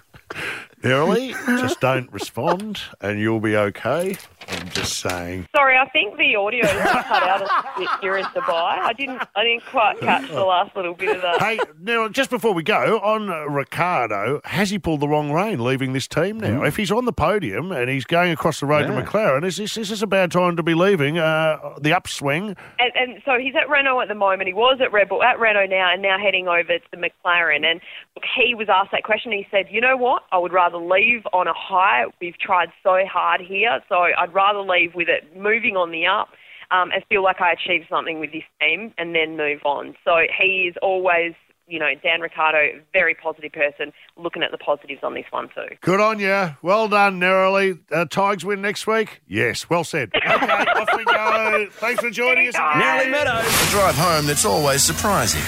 Early, just don't respond and you'll be okay. I'm just saying. sorry, I think the audio is cut out a bit here in Dubai. I didn't, I didn't quite catch the last little bit of that. Hey, now, just before we go, on uh, Ricciardo, has he pulled the wrong rein leaving this team now? If he's on the podium and he's going across the road Yeah. to McLaren, is this, is this a bad time to be leaving uh, the upswing? And, and so he's at Renault at the moment. He was at Red Bull, at Renault now, and now heading over to McLaren. And look, he was asked that question. And he said, you know what? I would rather leave on a high. We've tried so hard here, so I'd rather leave with it moving on the up um, and feel like I achieved something with this team and then move on. So he is always, you know, Dan Ricciardo, very positive person, looking at the positives on this one too. Good on you. Well done, Nerily. Uh, Tigers win next week? Yes, well said. Okay, off we go. Thanks for joining us again. Nerily Meadows. A drive home that's always surprising.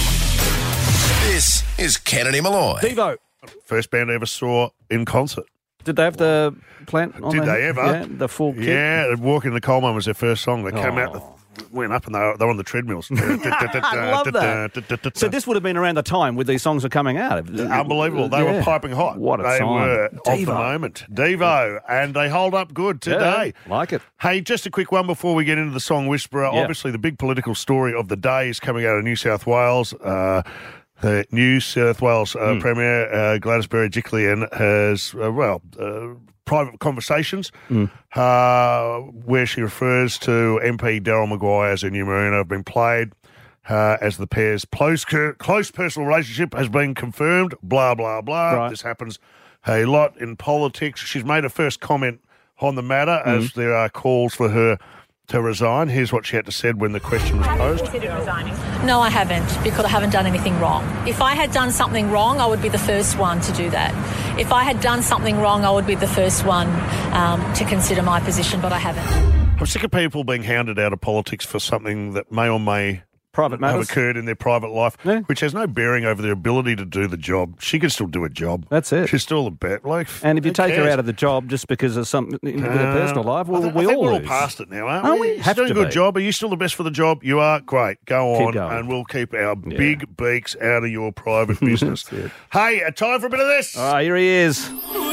This is Kennedy Malloy. Devo. First band I ever saw in concert. Did they have the plant on Did the, they ever? Yeah, the full kit? Yeah, Walk in the Coal Mine was their first song. They came out Oh. went up and they were, they were on the treadmills. I love that. So this would have been around the time when these songs were coming out. Unbelievable. They Yeah. were piping hot. What a They song. were off the Devo. moment. Devo. And they hold up good today. Yeah, like it. Hey, just a quick one before we get into the Song Whisperer. Yeah. Obviously, the big political story of the day is coming out of New South Wales. Uh, the New South Wales uh, Mm. Premier uh, Gladys Berejiklian has, uh, well, uh, private conversations Mm. uh, where she refers to M P Daryl Maguire as a new Marina have been played uh, as the pair's close, close personal relationship has been confirmed, blah, blah, blah. Right. This happens a lot in politics. She's made her first comment on the matter Mm. as there are calls for her to resign. Here's what she had to say when the question was posed. No, I haven't, because I haven't done anything wrong. If I had done something wrong, I would be the first one to do that. If I had done something wrong, I would be the first one um, to consider my position, but I haven't. I'm sick of people being hounded out of politics for something that may or may private have matters. occurred in their private life, which has no bearing over their ability to do the job. She can still do a job. That's it. She's still a bet. Like, And if you who take her cares? out of the job just because of something in her Uh, personal life, well, I think, we I think all we're all lose. past it now, aren't Aren't we? we? She's Have doing a to good be. job. Are you still the best for the job? You are. Great. Go Keep on, going. and we'll keep our big beaks out of your private business. Hey, uh, time for a bit of this. All right, here he is.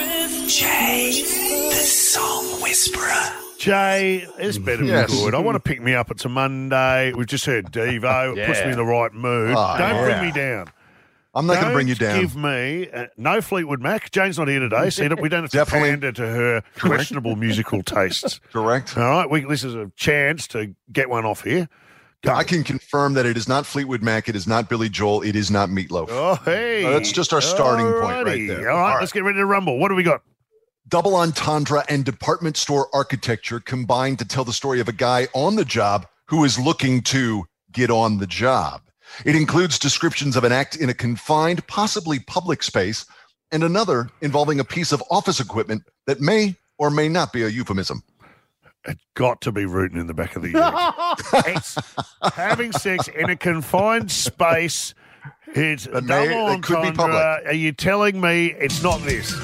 Jay, the Song Whisperer. Jay, it's better Yes. than good. I want to pick me up. It's a Monday. We've just heard Devo. It puts Yeah. me in the right mood. Oh, Don't yeah. bring me down. I'm not going to Don't bring you down. give me uh, no Fleetwood Mac. Jane's not here today. See, we don't have to Definitely. pander to her questionable musical tastes. Correct. All right, we, this is a chance to get one off here. I can confirm that it is not Fleetwood Mac. It is not Billy Joel. It is not Meatloaf. Oh, hey. Uh, that's just our starting point right Alrighty. there. All right, All right. let's get ready to rumble. What do we got? Double entendre and department store architecture combined to tell the story of a guy on the job who is looking to get on the job. It includes descriptions of an act in a confined, possibly public space, and another involving a piece of office equipment that may or may not be a euphemism. It's got to be rooting in the back of the ear. It's having sex in a confined space. It's That double may- that could be entendre. public. Are you telling me it's not this?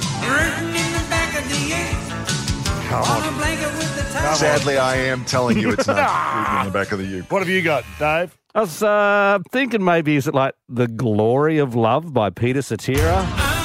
Come on. Come on. Sadly, I am telling you it's not rooting in the back of the U. What have you got, Dave? I was uh, thinking maybe, is it like The Glory of Love by Peter Cetera?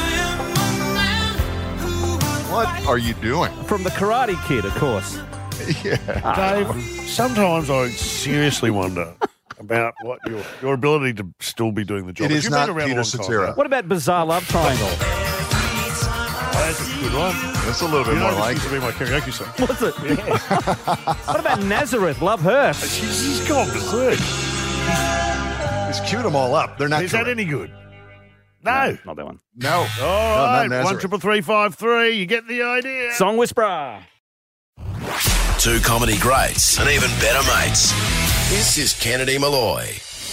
What are you doing? From The Karate Kid, of course. Yeah. Dave, sometimes I seriously wonder about what your your ability to still be doing the job. It If is you've not been around a Peter long time, Cetera. though, What about Bizarre Love Triangle? That's a good one. That's a little bit You know, more like this it. used to be my karaoke song. What's it? What about Nazareth? Love her. She's, she's gone berserk. He's queued them all up. They're not Is that correct. any good? No. Not that one. No. All No, right, not one Nazareth. triple three five three. You get the idea. Song Whisperer. Two comedy greats and even better mates. This is Kennedy Malloy.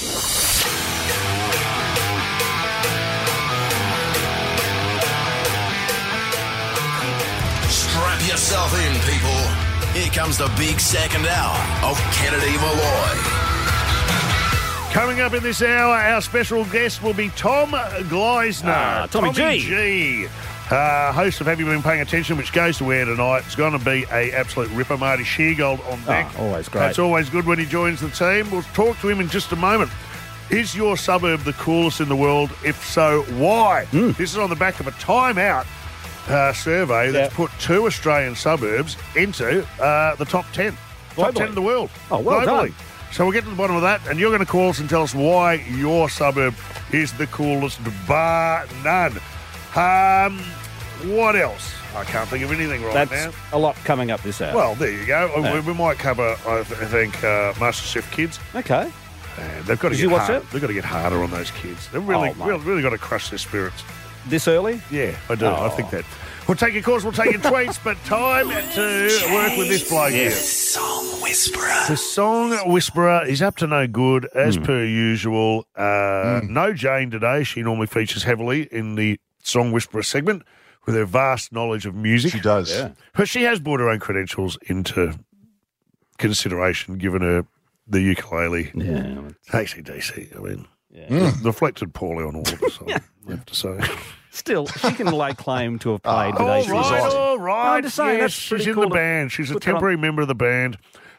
Strap yourself in, people. Here comes the big second hour of Kennedy Malloy. Coming up in this hour, our special guest will be Tom Gleisner. Ah, Tommy G. G. Uh, host of Have You Been Paying Attention, which goes to air tonight. It's going to be a absolute ripper. Marty Sheargold on deck. Ah, always great. That's always good when he joins the team. We'll talk to him in just a moment. Is your suburb the coolest in the world? If so, why? Mm. This is on the back of a Time Out uh, survey that's Yeah. put two Australian suburbs into uh, the top ten. Top Globally. ten in the world. Oh, well globally. done. So we'll get to the bottom of that, and you're going to call us and tell us why your suburb is the coolest, bar none. Um, what else? I can't think of anything right That's now. a lot coming up this hour. Well, there you go. Yeah. We, we might cover, I, th- I think, uh, MasterChef Kids. okay. And they've got to Did get you watch hard. it? They've got to get harder on those kids. They've really, Oh, mate. really, really got to crush their spirits. This early? Yeah, I do. I Oh. think that. We'll take your calls. We'll take your tweets, but time to work with this bloke here. Song Whisperer. The Song Whisperer is up to no good, as Hmm. per usual. Uh, No Jane today. She normally features heavily in the Song Whisperer segment with her vast knowledge of music. She does. Yeah. But she has brought her own credentials into consideration, given her the ukulele. Yeah. A C D C, I mean, Yeah. reflected poorly on all of us, I have to say. Still, she can lay claim to have played with All A C D C. right, all right. No, I'm just saying, yes, that's she's pretty in cool the to band. She's a put that on. temporary member of the band.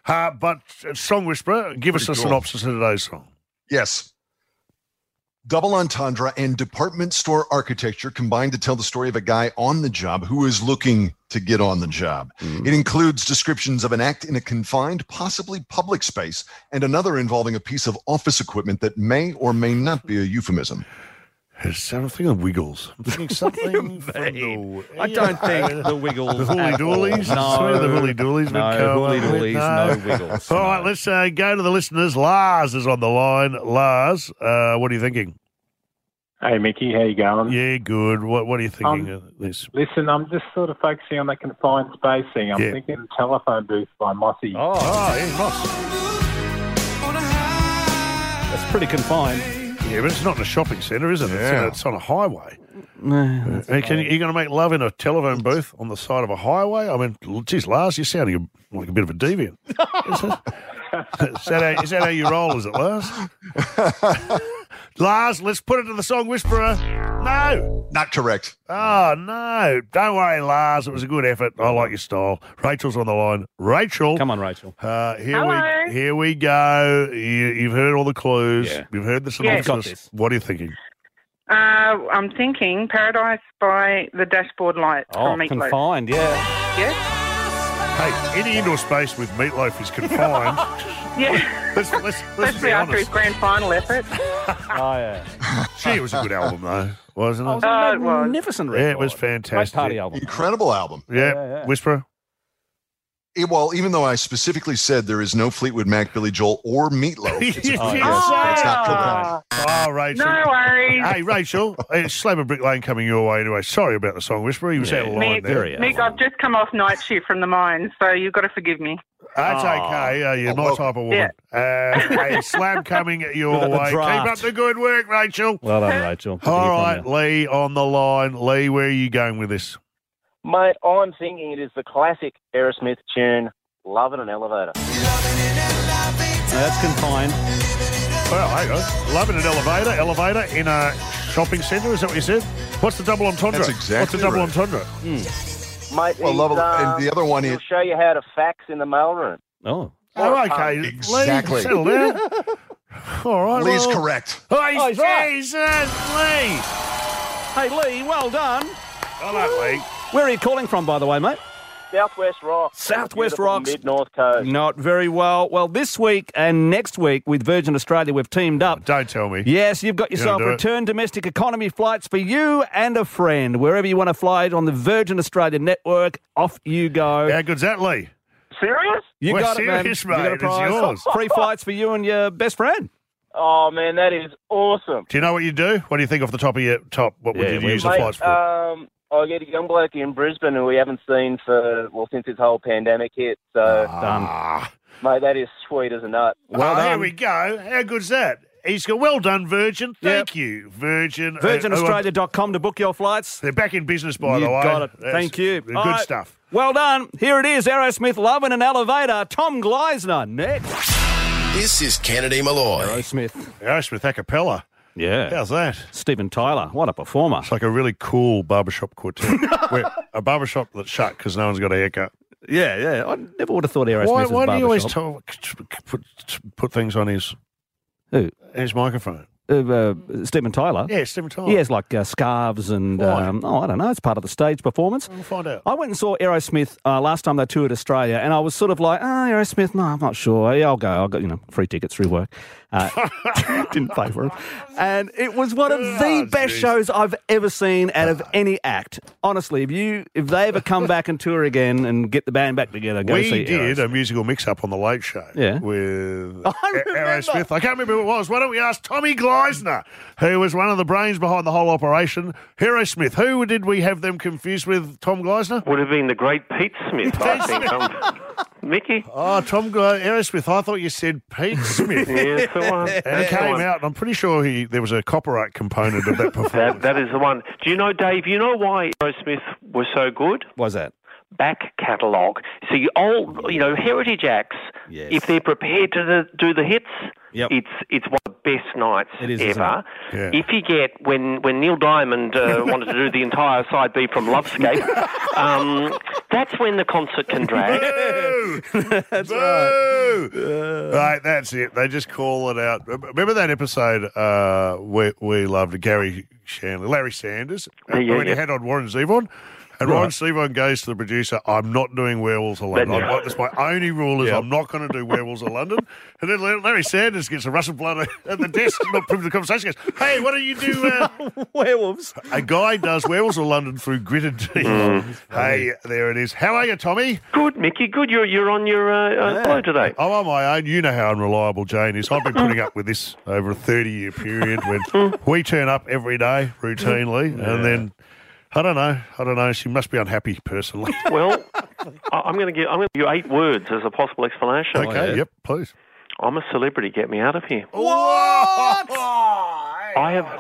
Uh, but uh, Song Whisperer, give us a cool. synopsis of today's song. Yes. Double entendre and department store architecture combined to tell the story of a guy on the job who is looking to get on the job. Mm. It includes descriptions of an act in a confined, possibly public space, and another involving a piece of office equipment that may or may not be a euphemism. It's, I'm thinking of Wiggles. I'm thinking something from the... I don't think the Wiggles. The Hooly at all. Doolies? No. The Hooly Doolies No, would come Hooly up with- Doolies, no Wiggles. All right, let's uh, go to the listeners. Lars is on the line. Lars, uh, what are you thinking? Hey, Mickey, how you going? Yeah, good. What What are you thinking Um, of this? Listen, I'm just sort of focusing on that confined space thing. I'm Yeah. thinking Telephone Booth by Mossy. Oh, oh yeah, Moss. That's pretty confined. Yeah, but it's not in a shopping centre, is it? It's, Yeah. uh, it's on a highway. No, Uh, can you, you going to make love in a telephone booth on the side of a highway? I mean, geez, Lars, you're sounding like a bit of a deviant. is, that, is, that how, is that how you roll, is it, Lars? Lars, let's put it to the Song Whisperer. No. Not correct. Oh, no. Don't worry, Lars. It was a good effort. I like your style. Rachel's on the line. Rachel. Come on, Rachel. Uh, here Hello. we here we go. You, you've heard all the clues. Yeah. You've heard the Yeah. synopsis. Got this. What are you thinking? Uh, I'm thinking Paradise by the Dashboard Light Oh, from Meatloaf. confined, yeah. Yeah? Hey, any indoor space with Meatloaf is confined. Yeah. let's let's, let's Especially be after his honest. grand final effort. Oh, yeah. Gee, it was a good album, though, wasn't Oh, it? it was a Oh, it was. magnificent record. Yeah, it was Great fantastic. party album. Incredible album. Yeah, Yeah, yeah. Whisperer. It- well, even though I specifically said there is no Fleetwood Mac, Billy Joel, or Meatloaf, it's a Oh, yes, yeah. it's not correct. Ah, Oh, Rachel. no worries. Hey, Rachel, it's Slabber Brick Lane coming your way anyway. Sorry about the Song Whisperer. He was Yeah. out of line Mick, there. yeah. Mick, I've just come off night shift from the mines, so you've got to forgive me. That's Oh. okay. Uh, you're Oh, my well, type of woman. Uh, hey, Slab coming your Look at the way. Keep draft. up the good work, Rachel. Well done, Rachel. Good to All hear from right, you. Lee on the line. Lee, where are you going with this? Mate, I'm thinking it is the classic Aerosmith tune, Love in an Elevator. No, that's confined. Well, hang on. Love in an elevator, elevator in a shopping centre, is that what you said? What's the double entendre? That's exactly What's the double right. entendre? Mate, Well, he's, love, um, and the other one he'll is show you how to fax in the mailroom. Oh. Oh, okay. Exactly. Lee, settle down. All right. Lee's well. correct. Oh, Oh, he's right. Jesus, Lee. Hey, Lee, well done. Well done, Lee. Where are you calling from, by the way, mate? Southwest Rock. Southwest Beautiful Rocks. Mid-North Coast. Not very well. Well, this week and next week with Virgin Australia, we've teamed up. Don't tell me. Yes, you've got You're yourself gonna do it? return domestic economy flights for you and a friend. Wherever you want to fly on the Virgin Australia network, off you go. How good's that, Lee? Serious? You We're got it, man. serious, You got mate. a It's prize. yours. Free flights for you and your best friend. Oh, man, that is awesome. Do you know what you do? What do you think off the top of your top? What would Yeah, you we- use the Mate, flights for? um, I get a young bloke in Brisbane who we haven't seen for, well, since this whole pandemic hit. So, Ah. mate, that is sweet as a nut. Well oh, done. Here we go. How good's that? He's got well done, Virgin. Thank you, Virgin. Virgin Uh, uh, Australia dot com to book your flights. They're back in business, by you the way. got it. That's- Thank you. Good All right. stuff. Well done. Here it is. Aerosmith, Love in an Elevator. Tom Gleisner next. This is Kennedy Malloy. Aerosmith. Aerosmith a cappella. Yeah. How's that? Stephen Tyler. What a performer. It's like a really cool barbershop quartet. Where, a barbershop that's shut because no one's got a haircut. Yeah, yeah. I never would have thought Aerosmith Why, was why do you always barbershop. talk, put, put things on his Who? his microphone? Uh, uh, Stephen Tyler. Yeah, Stephen Tyler. He has like uh, scarves and, Why? um, oh, I don't know, it's part of the stage performance. We'll find out. I went and saw Aerosmith uh, last time they toured Australia, and I was sort of like, oh, Aerosmith, no, I'm not sure. Yeah, I'll go. I'll go, you know, free tickets through work. Uh, didn't pay for it. And it was one of the Oh, best geez. shows I've ever seen out of any act. Honestly, if you if they ever come back and tour again and get the band back together, go We see did Aerosmith. a musical mix-up on the Late Show Yeah. with I A- remember. Aerosmith. I can't remember who it was. Why don't we ask Tommy Gleisner, who was one of the brains behind the whole operation? Aerosmith. Who did we have them confused with? Tom Gleisner? Would have been the great Pete Smith, I Pete think. Smith. Um, Mickey? Oh, Tom Gle- Aerosmith. I thought you said Pete Smith. Yeah, that's the one. And it That's the came one. out, and I'm pretty sure he there was a copyright component of that performance. That, that is the one. Do you know, Dave, you know why Aerosmith was so good? Why's that? Back catalogue. See, old, you know, heritage acts, Yes. if they're prepared to the, do the hits, Yep. it's it's one of the best nights It is, isn't ever. it? Yeah. If you get, when, when Neil Diamond uh, wanted to do the entire side B from Lovescape, um, that's when the concert can drag. Boo! That's Boo! right. Right, that's it. They just call it out. Remember that episode uh, we, we loved Gary Shanley, Larry Sanders, Yeah, yeah, when yeah. he had on Warren Zevon? And Right. Ryan Zevon goes to the producer, I'm not doing Werewolves of London. That's I'm not, that's my only rule is Yep. I'm not going to do Werewolves of London. And then Larry Sanders gets a Russell Blood at the desk, not privy to the conversation, goes, hey, why don't you do... Uh... Werewolves. A guy does Werewolves of London through gritted teeth. Mm. Hey, there it is. How are you, Tommy? Good, Mickey. Good. You're you're on your uh, uh, flow today. I'm on my own. You know how unreliable Jane is. I've been putting up with this over a thirty-year period when we turn up every day routinely, and then I don't know. I don't know. She must be unhappy personally. Well, I- I'm going to give I'm going to give you eight words as a possible explanation. Okay. Yep. Please. I'm a celebrity. Get me out of here. What? I have.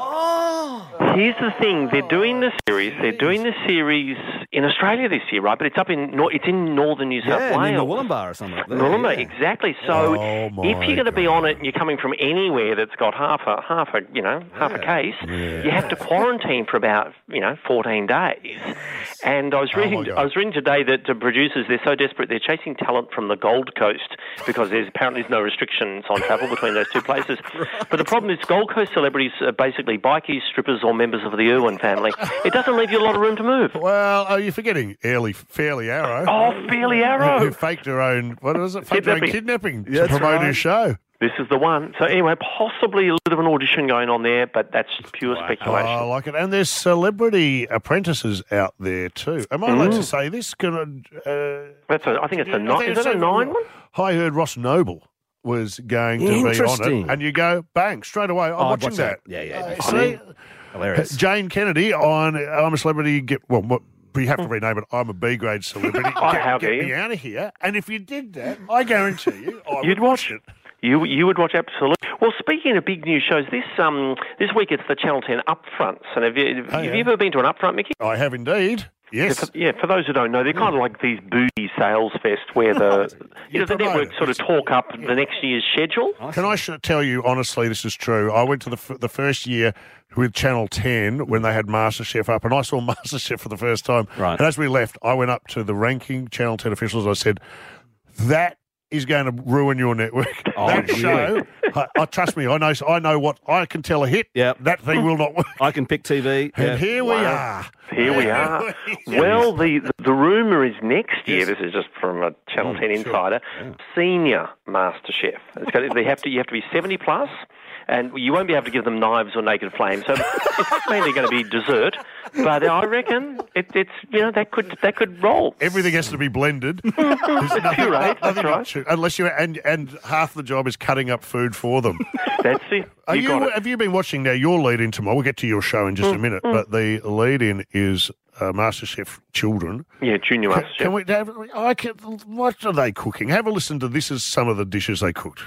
Here's the thing: they're doing the series. They're doing the series in Australia this year, right? But it's up in Nor- it's in northern New South Yeah, Wales. in Wollumbar or something like that. Wollumbar, yeah. exactly. So Oh, my if you're going to be on it and you're coming from anywhere that's got half a half a you know half a case, Yeah. you have to quarantine for about you know fourteen days. And I was Oh, my reading God. I was reading today that the producers they're so desperate they're chasing talent from the Gold Coast because there's apparently no restrictions on travel between those two places. But the problem is Gold Coast celebrities are basically bikies, strippers, or members of the Irwin family. It doesn't leave you a lot of room to move. Well, are you forgetting Early Fairly Arrow? Oh, Fairly Arrow. Who, who faked her own, what was it? Faked her own Kidnapping. kidnapping to Yeah, that's promote right. her show. This is the one. So anyway, possibly a bit of an audition going on there, but that's pure Oh, speculation. I like it. And there's celebrity apprentices out there too. Am I allowed Mm. to say this? Can I, uh, That's a, I think it's a I nine. think Is it's that a nine one? I heard Ross Noble was going to be on Interesting. it, and you go bang straight away. I'm Oh, I'd watching watch that. that. Yeah, yeah. Uh, see, Hilarious. Jane Kennedy on I'm a Celebrity. Get well. What, we have to rename it. I'm a B grade celebrity. Oh, get how get dare me you. out of here. And if you did that, I guarantee you, I You'd would watch it. You you would watch absolutely. Well, speaking of big news shows, this um this week it's the Channel ten Upfronts. And have you have Oh, yeah. you ever been to an Upfront, Mickey? I have indeed. Yes. Yeah for, yeah, for those who don't know, they're kind of like these boozy sales fest where the you know the promote network it. sort of talk up the next year's schedule. Can I sh- tell you honestly, this is true. I went to the f- the first year with Channel ten when they had MasterChef up, and I saw MasterChef for the first time. Right. And as we left, I went up to the ranking Channel ten officials. I said, "That is going to ruin your network. Oh, that really? show, I, I trust me. I know. I know what I can tell a hit. Yep. That thing will not work." I can pick T V. And yeah. here we Wow. are. Here we are. Well, the the, the rumour is next year. This is just from a Channel ten insider. Senior MasterChef. It's got, they have to. You have to be seventy plus, and you won't be able to give them knives or naked flames. So it's mainly going to be dessert. But I reckon it, it's you know that could that could roll. Everything has to be blended. There's nothing, Puree, that's nothing right. to- unless you and and half the job is cutting up food for them. That's it. Are You you, got it. have you been watching now your lead in tomorrow? We'll get to your show in just a minute, but the lead in is uh, MasterChef Children. Yeah, Junior Can, MasterChef. can we have, I can, what are they cooking? Have a listen to this is some of the dishes they cooked.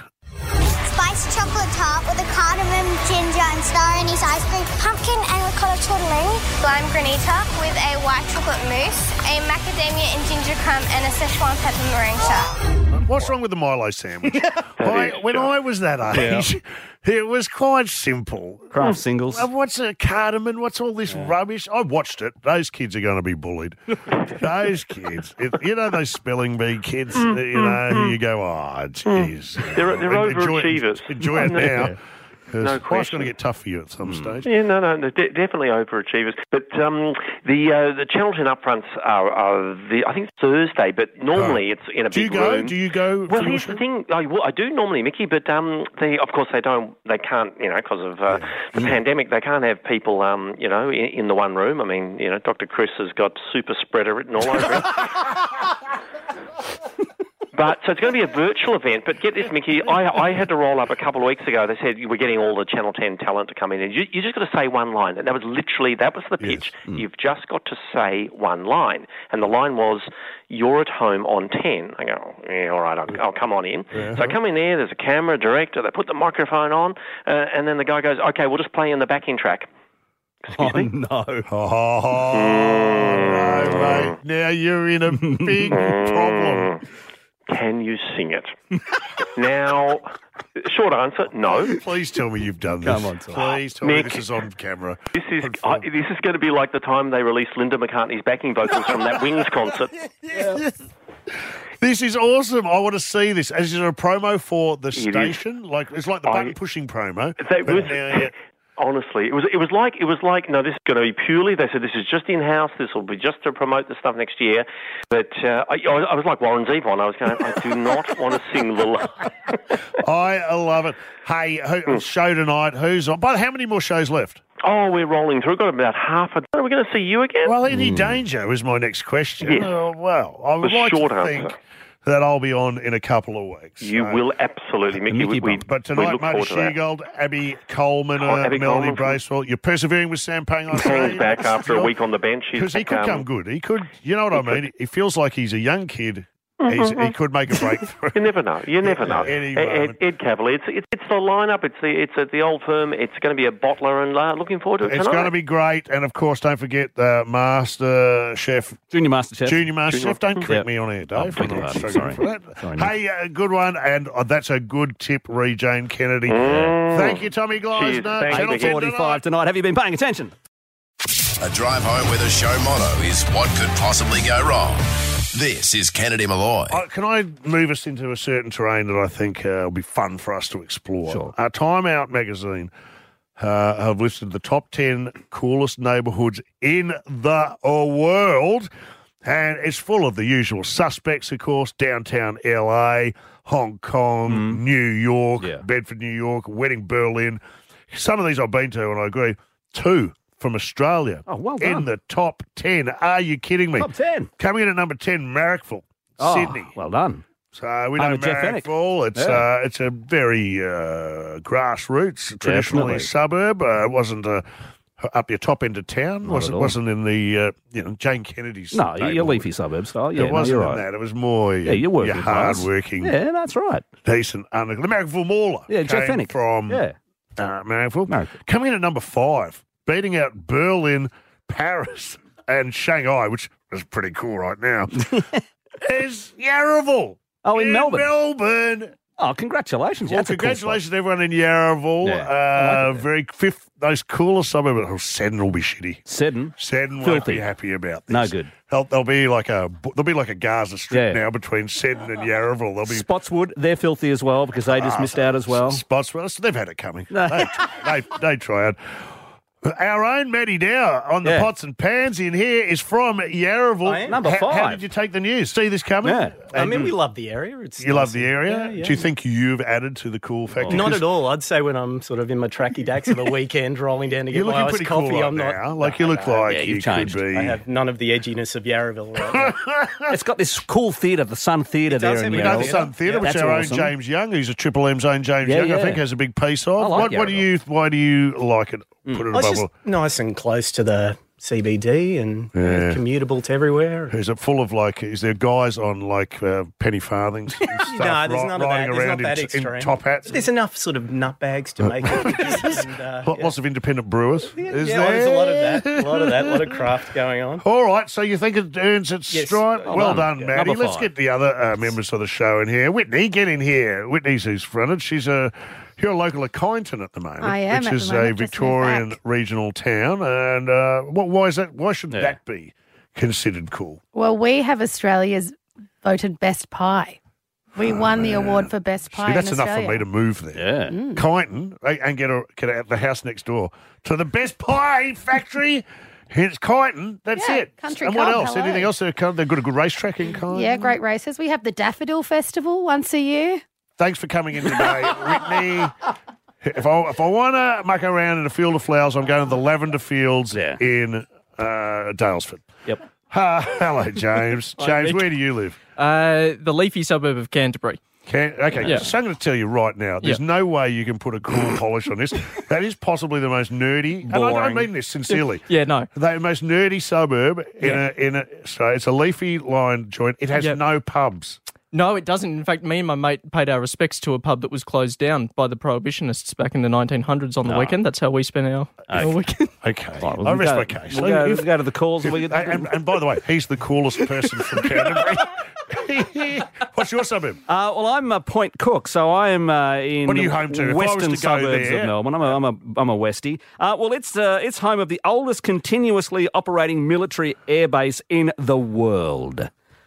Spiced chocolate tart with a cardamom, ginger and star anise ice cream. Pumpkin and ricotta tortellini. Lime granita with a white chocolate mousse, a macadamia and ginger crumb and a Szechuan pepper meringue shot. What's wrong with the Milo sandwich? I, is when just- I was that age, it was quite simple. Craft singles. Uh, What's a cardamom? What's all this rubbish? I watched it. Those kids are going to be bullied. Those kids. It, you know those spelling bee kids, you know, who you go, oh, jeez. They're- they're Enjoy it- overachievers. Enjoy it now. No Life's going question. to get tough for you at some stage. Yeah, no, no, no de- definitely overachievers. But um, the uh, the Channel ten Upfronts are, are the I think it's Thursday, but normally it's in a Do you big go? room. Do you go? Well, for here's your the thing. I, well, I do normally, Mickey, but um, they of course they don't. They can't, you know, because of uh, the pandemic. They can't have people, um, you know, in, in the one room. I mean, you know, Doctor Chris has got super spreader written all over it. But so it's going to be a virtual event. But get this, Mickey, I, I had to roll up a couple of weeks ago. They said you were getting all the Channel ten talent to come in, and you, you just got to say one line. And that was literally that was the pitch. You've just got to say one line, and the line was, "You're at home on ten." I go, "Yeah, all right, I'll, I'll come on in." So I come in there. There's a camera, director. They put the microphone on, uh, and then the guy goes, "Okay, we'll just play in the backing track." Excuse oh, me? no. Oh, no, mate. Now you're in a big problem. Can you sing it? Now, short answer, no. Please tell me you've done this. Come on, Tom. Please tell me Nick. this is on camera. This is I, this is going to be like the time they released Linda McCartney's backing vocals from that Wings concert. This is awesome. I want to see this. Is it a promo for the It station? Like it's like the I- button pushing promo. They but was- now, yeah. Honestly, it was it was like it was like no, this is going to be purely. They said this is just in house. This will be just to promote the stuff next year. But uh, I, I was like Warren Zevon. I was going. I do not want to sing the. I love it. Hey, who, show tonight. Who's on? But how many more shows left? Oh, we're rolling through. We've got about half a. Are we going to see you again? Well, any danger is my next question. Yes. Uh, well, I would The like short to answer. think that I'll be on in a couple of weeks. You So- will absolutely, Mickey. we, we, But we tonight, look Marty forward to that. Sheargold, Abby Coleman, Oh, uh, Abby Melanie Coleman. Bracewell. You're persevering with Sam Pang. I Pang's see. back after a week on the bench. He's Because he back, could um, come good. He could, you know what I mean? He feels like he's a young kid. He's, he could make a breakthrough. You never know. You never know. Any Ed, moment. Ed, Ed Cavalier. It's, it's it's the lineup. It's the it's at the old firm. It's going to be a bottler, and uh, looking forward to it It's tonight. going to be great. And, of course, don't forget the Master Chef. Junior Master Chef. Junior Master Junior- Chef. Don't correct Yep. me on air, Oh, Dave. beg your I'm not pardon. struggling Sorry. for that. Sorry, Nick. Hey, uh, good one. And uh, that's a good tip, Ree Jane Kennedy. Mm. Thank you, Tommy Gleisner. Channel eight ten forty-five tonight. tonight. Have you been paying attention? A drive home with a show motto is what could possibly go wrong. This is Kennedy Malloy. Uh, can I move us into a certain terrain that I think uh, will be fun for us to explore? Sure. Uh, Time Out magazine uh, have listed the top ten coolest neighbourhoods in the world, and it's full of the usual suspects, of course, downtown L A, Hong Kong, New York, Yeah. Bedford, New York, Wedding, Berlin. Some of these I've been to, and I agree. Two from Australia. Oh, well in done. the top ten. Are you kidding me? Top ten. Coming in at number ten, Marrickville, Oh, Sydney. well done. So we Home know of Jeff Fennick. Marrickville. It's Yeah. uh, it's a very uh, grassroots, traditionally Definitely. suburb. Uh, it wasn't uh, up your top end of town. Not wasn't at all. wasn't in the uh, you know Jane Kennedy's. No, your neighbourhood. leafy suburb style. Yeah, it no, wasn't you're in right. that. It was more Yeah, you're working your class. hard-working, Yeah, that's right. decent under. The Marrickville Mauler. Yeah, Jeff came Fennick. from Yeah. uh, Marrickville. Marrickville. Coming in at number five, beating out Berlin, Paris, and Shanghai, which is pretty cool right now, is Yarraville. Oh, in Melbourne. Melbourne. Oh, congratulations. Well, That's a cool congratulations to everyone in Yarraville. Yeah, I uh, like it. very fifth, those coolest suburbs. Oh, Seddon will be shitty. Seddon. Seddon won't Filthy. be happy about this. No good. They'll, they'll be like a there'll be like a Gaza Strip Yeah. now between Seddon and Yarraville. They'll be Spotswood, they're filthy as well because they just Ah, missed out as well. Spots. Well, they've had it coming. they, they, they tried. Our own Matty Dow on the Yeah. pots and pans in here is from Yarraville. I am. Number How- How five. did you take the news? See this coming? Yeah. I mean, we love the area. It's You love nice the and- area? Yeah, yeah. Do you think you've added to the cool factor? Not 'Cause at all. I'd say when I'm sort of in my tracky dacks of the weekend, rolling down to get You're my looking iced pretty coffee, cool right I'm not. now. Like you No, look no, like yeah, you you've changed. could be. I have none of the edginess of Yarraville right now. It's got this cool theatre, the Sun Theatre It does there have in a We Yeah, know the yeah. Sun Theatre, Yeah. which That's our awesome. own James Young, who's a Triple M's own James Yeah, Young, I yeah. think has a big piece of. I like what, what do Yarraville. you? Why do you like it? Put it Oh, it's above. just nice and close to the C B D and uh, Yeah. commutable to everywhere. Is it full of like? Is there guys on like uh, penny farthings? And stuff, No, there's ri- none of that. riding There's around not that in, extreme. in top hats. There's enough sort of nutbags to make it. and, uh, Lot- Lots of independent brewers. Is yeah, there? there's a lot of that. A lot of that. A lot of craft going on. All right, so you think it earns its Yes. stripe? Well Well done. done, Yeah. Maddie. Number Let's five. get the other uh, members of the show in here. Whitney, get in here. Whitney's who's fronted. She's a you're a local of Kyneton at the moment, I am which at the is moment, a just moved Victorian back. regional town. And uh, what, why is that? Why should Yeah. that be considered cool? Well, we have Australia's voted best pie. We won the award for best pie See, that's in enough Australia. for me to move there. Yeah. Mm. Kyneton eh, and get a get a, the house next door to the best pie factory. It's Kyneton. That's Yeah, it. country and what club, else? hello. Anything else? They've got a good racetrack in Kyneton. Yeah, great races. We have the Daffodil Festival once a year. Thanks for coming in today, Whitney. If I if I want to muck around in a field of flowers, I'm going to the Lavender Fields Yeah. in uh, Dalesford. Yep. Uh, hello, James. Hi, James, Mick. where do you live? Uh, the leafy suburb of Canterbury. Can, okay, Yeah. so I'm going to tell you right now, there's Yeah. no way you can put a cool polish on this. That is possibly the most nerdy, and I don't Boring. mean this sincerely. Yeah, no. The most nerdy suburb in Yeah. a in a so it's a leafy line joint. It has Yep. no pubs. No, it doesn't. In fact, me and my mate paid our respects to a pub that was closed down by the prohibitionists back in the nineteen hundreds on the No. weekend. That's how we spent our, our weekend. Okay, Right, well, I we'll rest go- my case. We'll go, If- we'll go to the calls. and we and, and, and by the way, he's the coolest person from Canterbury. What's your suburb? Uh, well, I'm a Point Cook, so I am uh, in What are you home to? If I was western to go suburbs there- of Melbourne. I'm a, I'm a, I'm a Westie. Uh, well, it's uh, it's home of the oldest continuously operating military airbase in the world.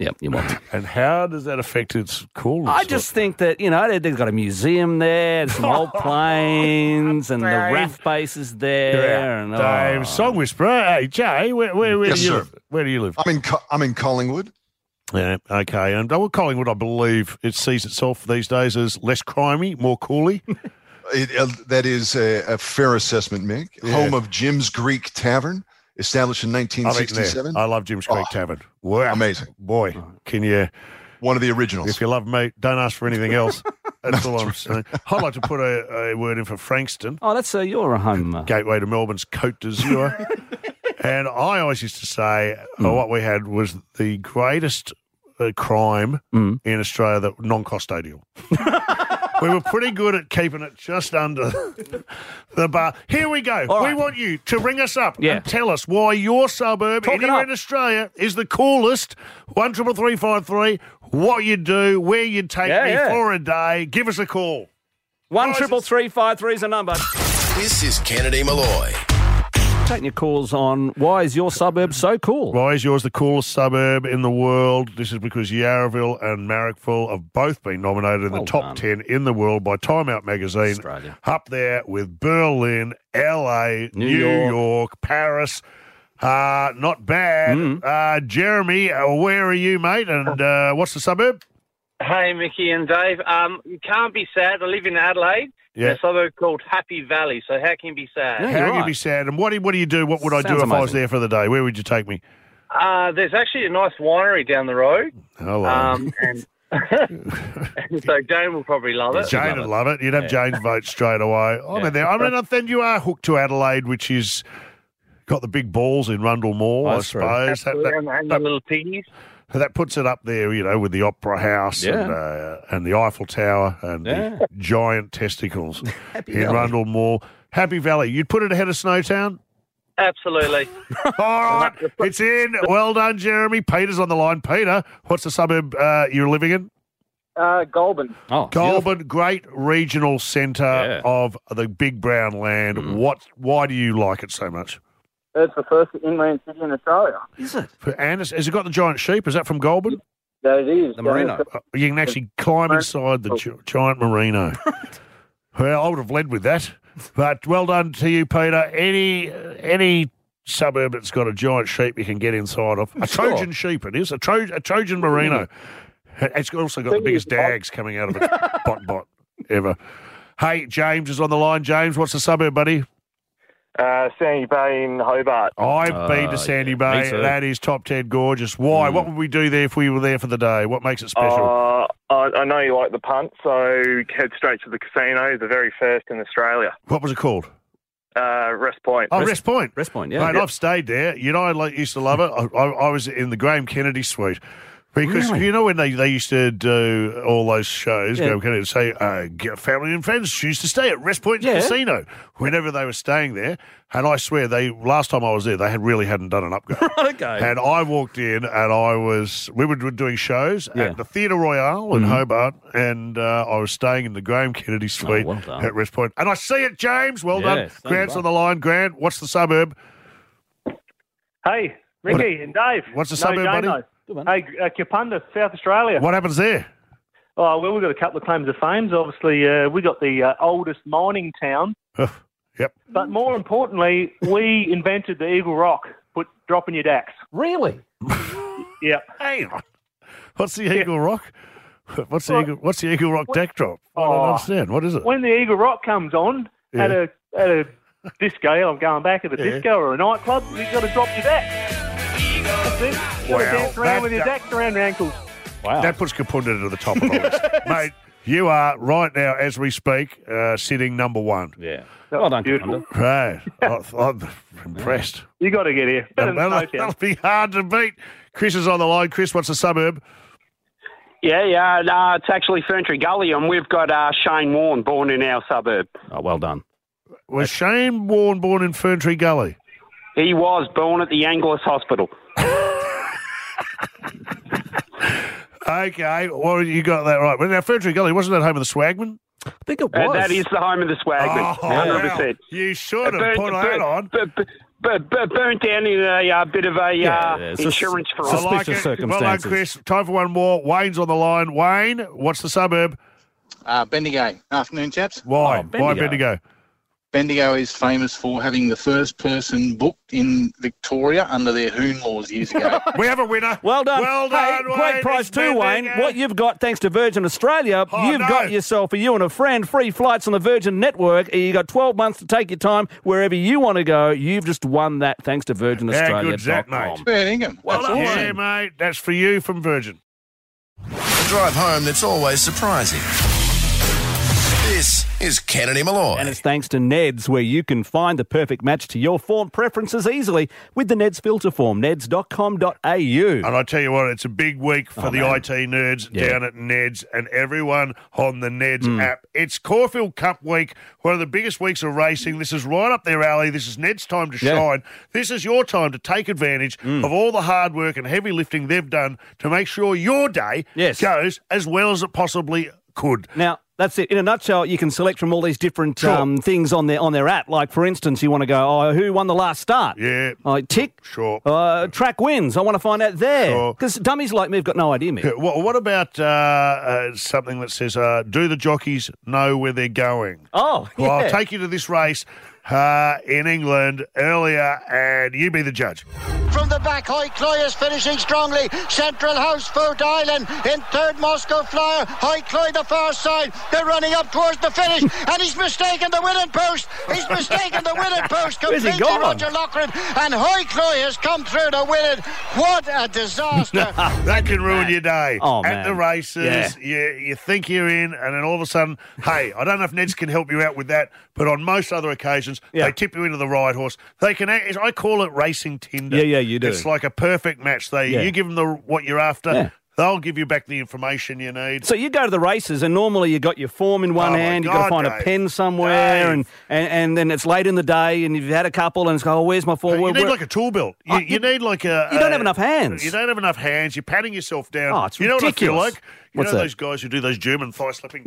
Yep, you want. And how does that affect its coolness? I just think that, you know, they- they've got a museum there, some old planes, and the Dave. R A F base is there. Yeah. And, Dave, oh. Song Whisperer. Hey, Jay, where, where, where Yes, do you sir. live? Where do you live? I'm in Co- I'm in Collingwood. Yeah, okay. And well, Collingwood, I believe, it sees itself these days as less crimey, more coolly. It, uh, that is a, a fair assessment, Mick. Yeah. Home of Jim's Greek Tavern, established in nineteen sixty-seven. I love Jim's Creek Oh, Tavern. Wow. amazing. Boy, can you... One of the originals. If you love meat, don't ask for anything else. That's all I'm saying. I'd like to put a, a word in for Frankston. Oh, that's uh, your home. Uh, Gateway to Melbourne's Côte d'Azur. And I always used to say uh, Mm. what we had was the greatest uh, crime Mm. in Australia, that non-custodial. We were pretty good at keeping it just under the bar. Here we go. All We right. want you to ring us up Yeah. and tell us why your suburb Talk it anywhere up. in Australia is the coolest. One triple three five three. What you do, where you'd take Yeah, me yeah. for a day. Give us a call. One triple three five three is a number. This is Kennedy Malloy. Taking your calls on why is your suburb so cool? Why is yours the coolest suburb in the world? This is because Yarraville and Marrickville have both been nominated in Well the top done. ten in the world by Time Out magazine. Australia. Up there with Berlin, L A, New New, York. York. Paris. Uh, not bad. Mm. Uh, Jeremy, uh, where are you, mate? And uh, what's the suburb? Hey, Mickey and Dave. Um, you can't be sad. I live in Adelaide. Yeah. In a suburb called Happy Valley. So how can you be sad? Yeah, How you're can you right. be sad? And what do, what do you do? What would I do Sounds if I was amazing. there for the day? Where would you take me? Uh, there's actually a nice winery down the road. Hello. Um, and so Jane will probably love it. Jane would love it. You'd have Jane's vote straight away. I mean, there. I mean, then you are hooked to Adelaide, which is got the big balls in Rundle Mall, I That's true. suppose. That, Absolutely, and, that, and the little piggies. that puts it up there, you know, with the Opera House Yeah. and, uh, and the Eiffel Tower and Yeah. the giant testicles Happy in Valley. Rundle Mall. Happy Valley. You'd put it ahead of Snowtown? Absolutely. All right, it's in. Well done, Jeremy. Peter's on the line. Peter, what's the suburb uh, you're living in? Uh, Goulburn. Oh, Goulburn, great regional centre Yeah. of the big brown land. Mm. What? Why do you like it so much? It's the first inland city in Australia. Is it? And has has it got the giant sheep? Is that from Goulburn? That it is. The merino. Uh, You can actually climb inside the gi- giant merino. Well, I would have led with that. But well done to you, Peter. Any any suburb that's got a giant sheep you can get inside of. A Sure. Trojan sheep it is. A, Tro- a Trojan merino. It's also got the biggest dags coming out of its bot bot ever. Hey, James is on the line. James, what's the suburb, buddy? Uh, Sandy Bay in Hobart. I've Uh, been to Sandy yeah, Bay. me too. That is top ten gorgeous. Why? Mm. What would we do there if we were there for the day? What makes it special? Uh, I, I know you like the punt, so head straight to the casino, the very first in Australia. What was it called? Uh, Rest Point. Oh, Rest Point. Rest Point, yeah. Mate, I've stayed there. You know, I like, used to love it. I, I, I was in the Graham Kennedy suite. Because, Really? you know, when they, they used to do all those shows, Yeah. Graham Kennedy say, uh, get family and friends used to stay at Rest Point Yeah. Casino whenever they were staying there. And I swear, they last time I was there, they had really hadn't done an upgrade. Okay. And I walked in and I was, we were doing shows Yeah. at the Theatre Royale in Mhm. Hobart, and uh, I was staying in the Graham Kennedy suite well done. at Rest Point. And I see it, James. Well Yeah, done. stand Grant's by. on the line. Grant, what's the suburb? Hey, Ricky and Dave. What's the No suburb, buddy? Dano. Good one. Hey, uh, Kapunda, South Australia. What happens there? Oh, well, we've got a couple of claims of fame. Obviously, uh, we got the uh, oldest mining town. Yep. But more importantly, we invented the Eagle Rock, put dropping your dacks. Really? Yep. Hang on. What's the Eagle Rock? What's the Well, Eagle? What's the Eagle Rock deck drop? I don't Oh. understand. What is it? When the Eagle Rock comes on at Yeah. a at a disco, I'm going back at a Yeah. disco or a nightclub, you've got to drop your dack. That's it. You've got to Wow, dance around that- with your that- dacks around your ankles. Wow. That puts Kapunda to the top of the list, mate. You are right now, as we speak, uh, sitting number one. Yeah. Well done, Beautiful. Kapunda. Right, I, I'm impressed. You got to get here. Better That'll, than that'll, Snowtown. that'll be hard to beat. Chris is on the line. Chris, what's the suburb? Yeah, yeah. Uh, it's actually Ferntree Gully, and we've got uh, Shane Warne born in our suburb. Oh, well done. Was Shane Warne born in Ferntree Gully? He was born at the Angelus Hospital. Okay, well, you got that right. Well, now, Ferntree Gully, wasn't that home of the Swagman? I think it Uh, that is the home of the Swagman, Oh, one hundred percent. wow. You should have But- put but- that on. But, but, b- b- burnt down in a uh, bit of a Yeah, uh, yeah, sus- insurance fraud. I like Suspicious it. Well done, circumstances. Chris. Time for one more. Wayne's on the line. Wayne, what's the suburb? Uh, Bendigo. Afternoon, chaps. Why? Oh, Why Bendigo. Bendigo? Bendigo is famous for having the first person booked in Victoria under their Hoon laws years ago. We have a winner. Well done. Well Hey, done, great Wayne. prize It's too, Wayne. Bendigo. What you've got, thanks to Virgin Australia, Oh, you've no. got yourself, for you and a friend, free flights on the Virgin Network. You've got twelve months to take your time wherever you want to go. You've just won that thanks to Virgin How Australia. good's that, mate? Fair dinkum. Well That's done. awesome. Yeah, mate. That's for you from Virgin. A drive home that's always surprising. This is Kennedy Malloy. And it's thanks to Neds, where you can find the perfect match to your form preferences easily with the Neds filter form, neds dot com dot a u. And I tell you what, it's a big week for Oh, the man. I T nerds Yeah. down at Neds and everyone on the Neds Mm. app. It's Caulfield Cup week, one of the biggest weeks of racing. This is right up their alley. This is Ned's time to Yeah. shine. This is your time to take advantage Mm. of all the hard work and heavy lifting they've done to make sure your day Yes. goes as well as it possibly could. Now, that's it. In a nutshell, you can select from all these different Sure. um, things on their on their app. Like, for instance, you want to go, oh, who won the last start? Yeah. Like, tick. Sure. Uh, track wins. I want to find out there. Sure. Because dummies like me have got no idea, Mick. Yeah, What, what about uh, uh, something that says, uh, do the jockeys know where they're going? Oh, Well, yeah. I'll take you to this race uh, in England earlier, and you be the judge. From the back, High Cloy is finishing strongly. Central House, Food Island in third, Moscow Flyer. High Cloy the far side. They're running up towards the finish, and he's mistaken the winning post. He's mistaken the winning post Where's he completely, gone? Roger Loughlin. And High Cloy has come through to win it. What a disaster. That can ruin your day. Oh, At man. the races, you, you think you're in, and then all of a sudden, hey, I don't know if Neds can help you out with that, but on most other occasions, Yeah. they tip you into the right horse. They can. act- I call it racing Tinder. Yeah, yeah, you do. It's like a perfect match. They Yeah. You give them the what you're after. Yeah. They'll give you back the information you need. So you go to the races, and normally you got your form in one Oh, my hand, you've got to God, find a Dave. pen somewhere, Dave. and, and, and then it's late in the day, and you've had a couple, and it's go, oh, where's my form? You Where- need where- like a tool belt. You, Oh, you you- need like a. you don't a- have enough hands. You don't have enough hands. You're patting yourself down. Oh, it's you know ridiculous. what I feel like? You What's know that? those guys who do those German thigh slapping.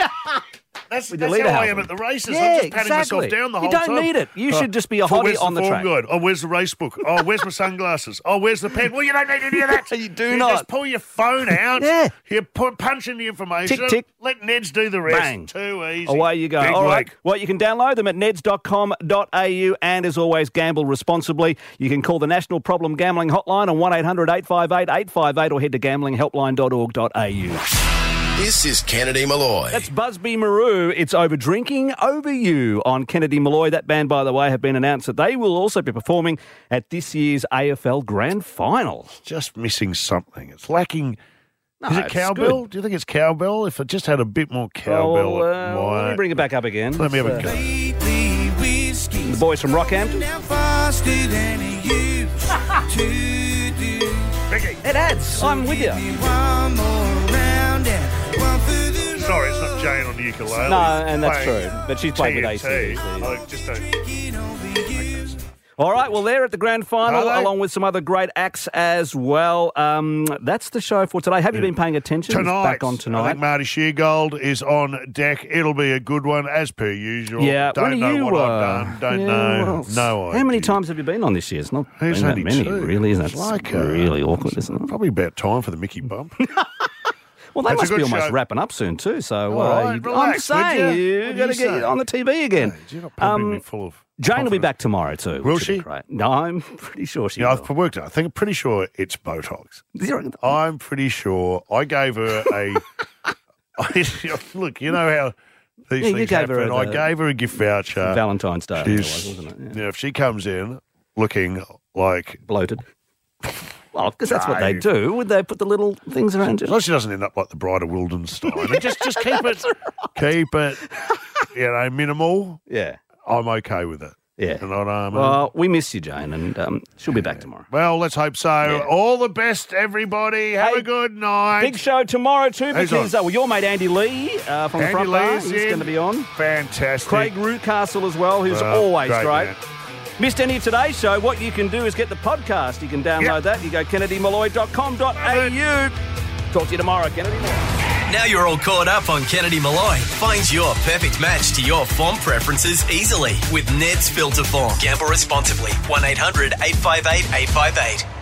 That's, With your that's how I Lederhosen. am at the races. Yeah, I'm just patting exactly. myself down the You whole don't time. need it. You should just be a so hottie where's on the form track. guide? Oh, where's the race book? Oh, where's my sunglasses? Oh, where's the pen? Well, you don't need any of that. You do you not. Just pull your phone out. Yeah. You put, punch in the information. Tick, tick. Let Neds do the rest. Bang. Too easy. Away you go. Big All right. week. Well, you can download them at neds dot com dot a u, and as always, gamble responsibly. You can call the National Problem Gambling Hotline on one eight hundred eight five eight eight five eight or head to gambling helpline dot org dot a u. This is Kennedy Malloy. That's Busby Maru. It's Over Drinking, Over You on Kennedy Malloy. That band, by the way, have been announced that they will also be performing at this year's A F L Grand Final. Just missing something. It's lacking. No, Is it it's cowbell? good. Do you think it's cowbell? If it just had a bit more cowbell, Oh, it uh, might. let me bring it back up again. Let me have a It's, go. uh, The boys from Rockhampton. It adds. I'm with you. Sorry, it's not Jane on the ukulele. No, and that's Playing true. But she's played with A C T N T. D C. I just don't. All right, well, they're at the grand final, Are they? along with some other great acts as well. Um, that's the show for today. Have you been paying attention? It's Tonight, back on I tonight. think Marty Sheargold is on deck. It'll be a good one, as per usual. Yeah, don't when know are you, what uh, I've done. Don't yeah, know. what else? No idea. How many times have you been on this year? It's not It's been that only many, two. really, isn't it? It's like, uh, really awkward, isn't it? Probably about time for the Mickey bump. Well, they That's a must be good almost show. wrapping up soon too. So All uh, right, you- relax, I'm would saying you? you What do got to you get say? on the T V again. You're not pumping Um, me full of. Jane will be confidence. back tomorrow too. Will which she? be Great. No, I'm pretty sure she Yeah, will. I've worked. I think I'm pretty sure it's Botox. Zero- I'm pretty sure I gave her a. I, look, you know how these Yeah, you things gave her happen. a- I gave her a gift voucher. Valentine's Day, I think it She's- was, wasn't it? Yeah, if she comes in looking like bloated. Well, because that's what they Dave. do. Would they put the little things around As you? long as she doesn't end up like the Bride of Wildenstein. And just just keep it, keep it, you know, minimal. Yeah. I'm okay with it. Yeah. You know what I mean? Well, we miss you, Jane, and um, she'll be back tomorrow. Well, let's hope so. Yeah. All the best, everybody. Have Hey, a good night. Big show tomorrow too, Who's because on? uh, well, your mate Andy Lee uh, from Andy the front bar, Lee's he's in. going to be on. Fantastic. Craig Rucastle as well, who's Well, always great great. man. Missed any of today's show, what you can do is get the podcast. You can download Yep. that. You go kennedy malloy dot com dot a u. Talk to you tomorrow, Kennedy. Now you're all caught up on Kennedy Malloy. Find your perfect match to your form preferences easily with Ned's Filter Form. Gamble responsibly. one eight hundred eight five eight eight five eight.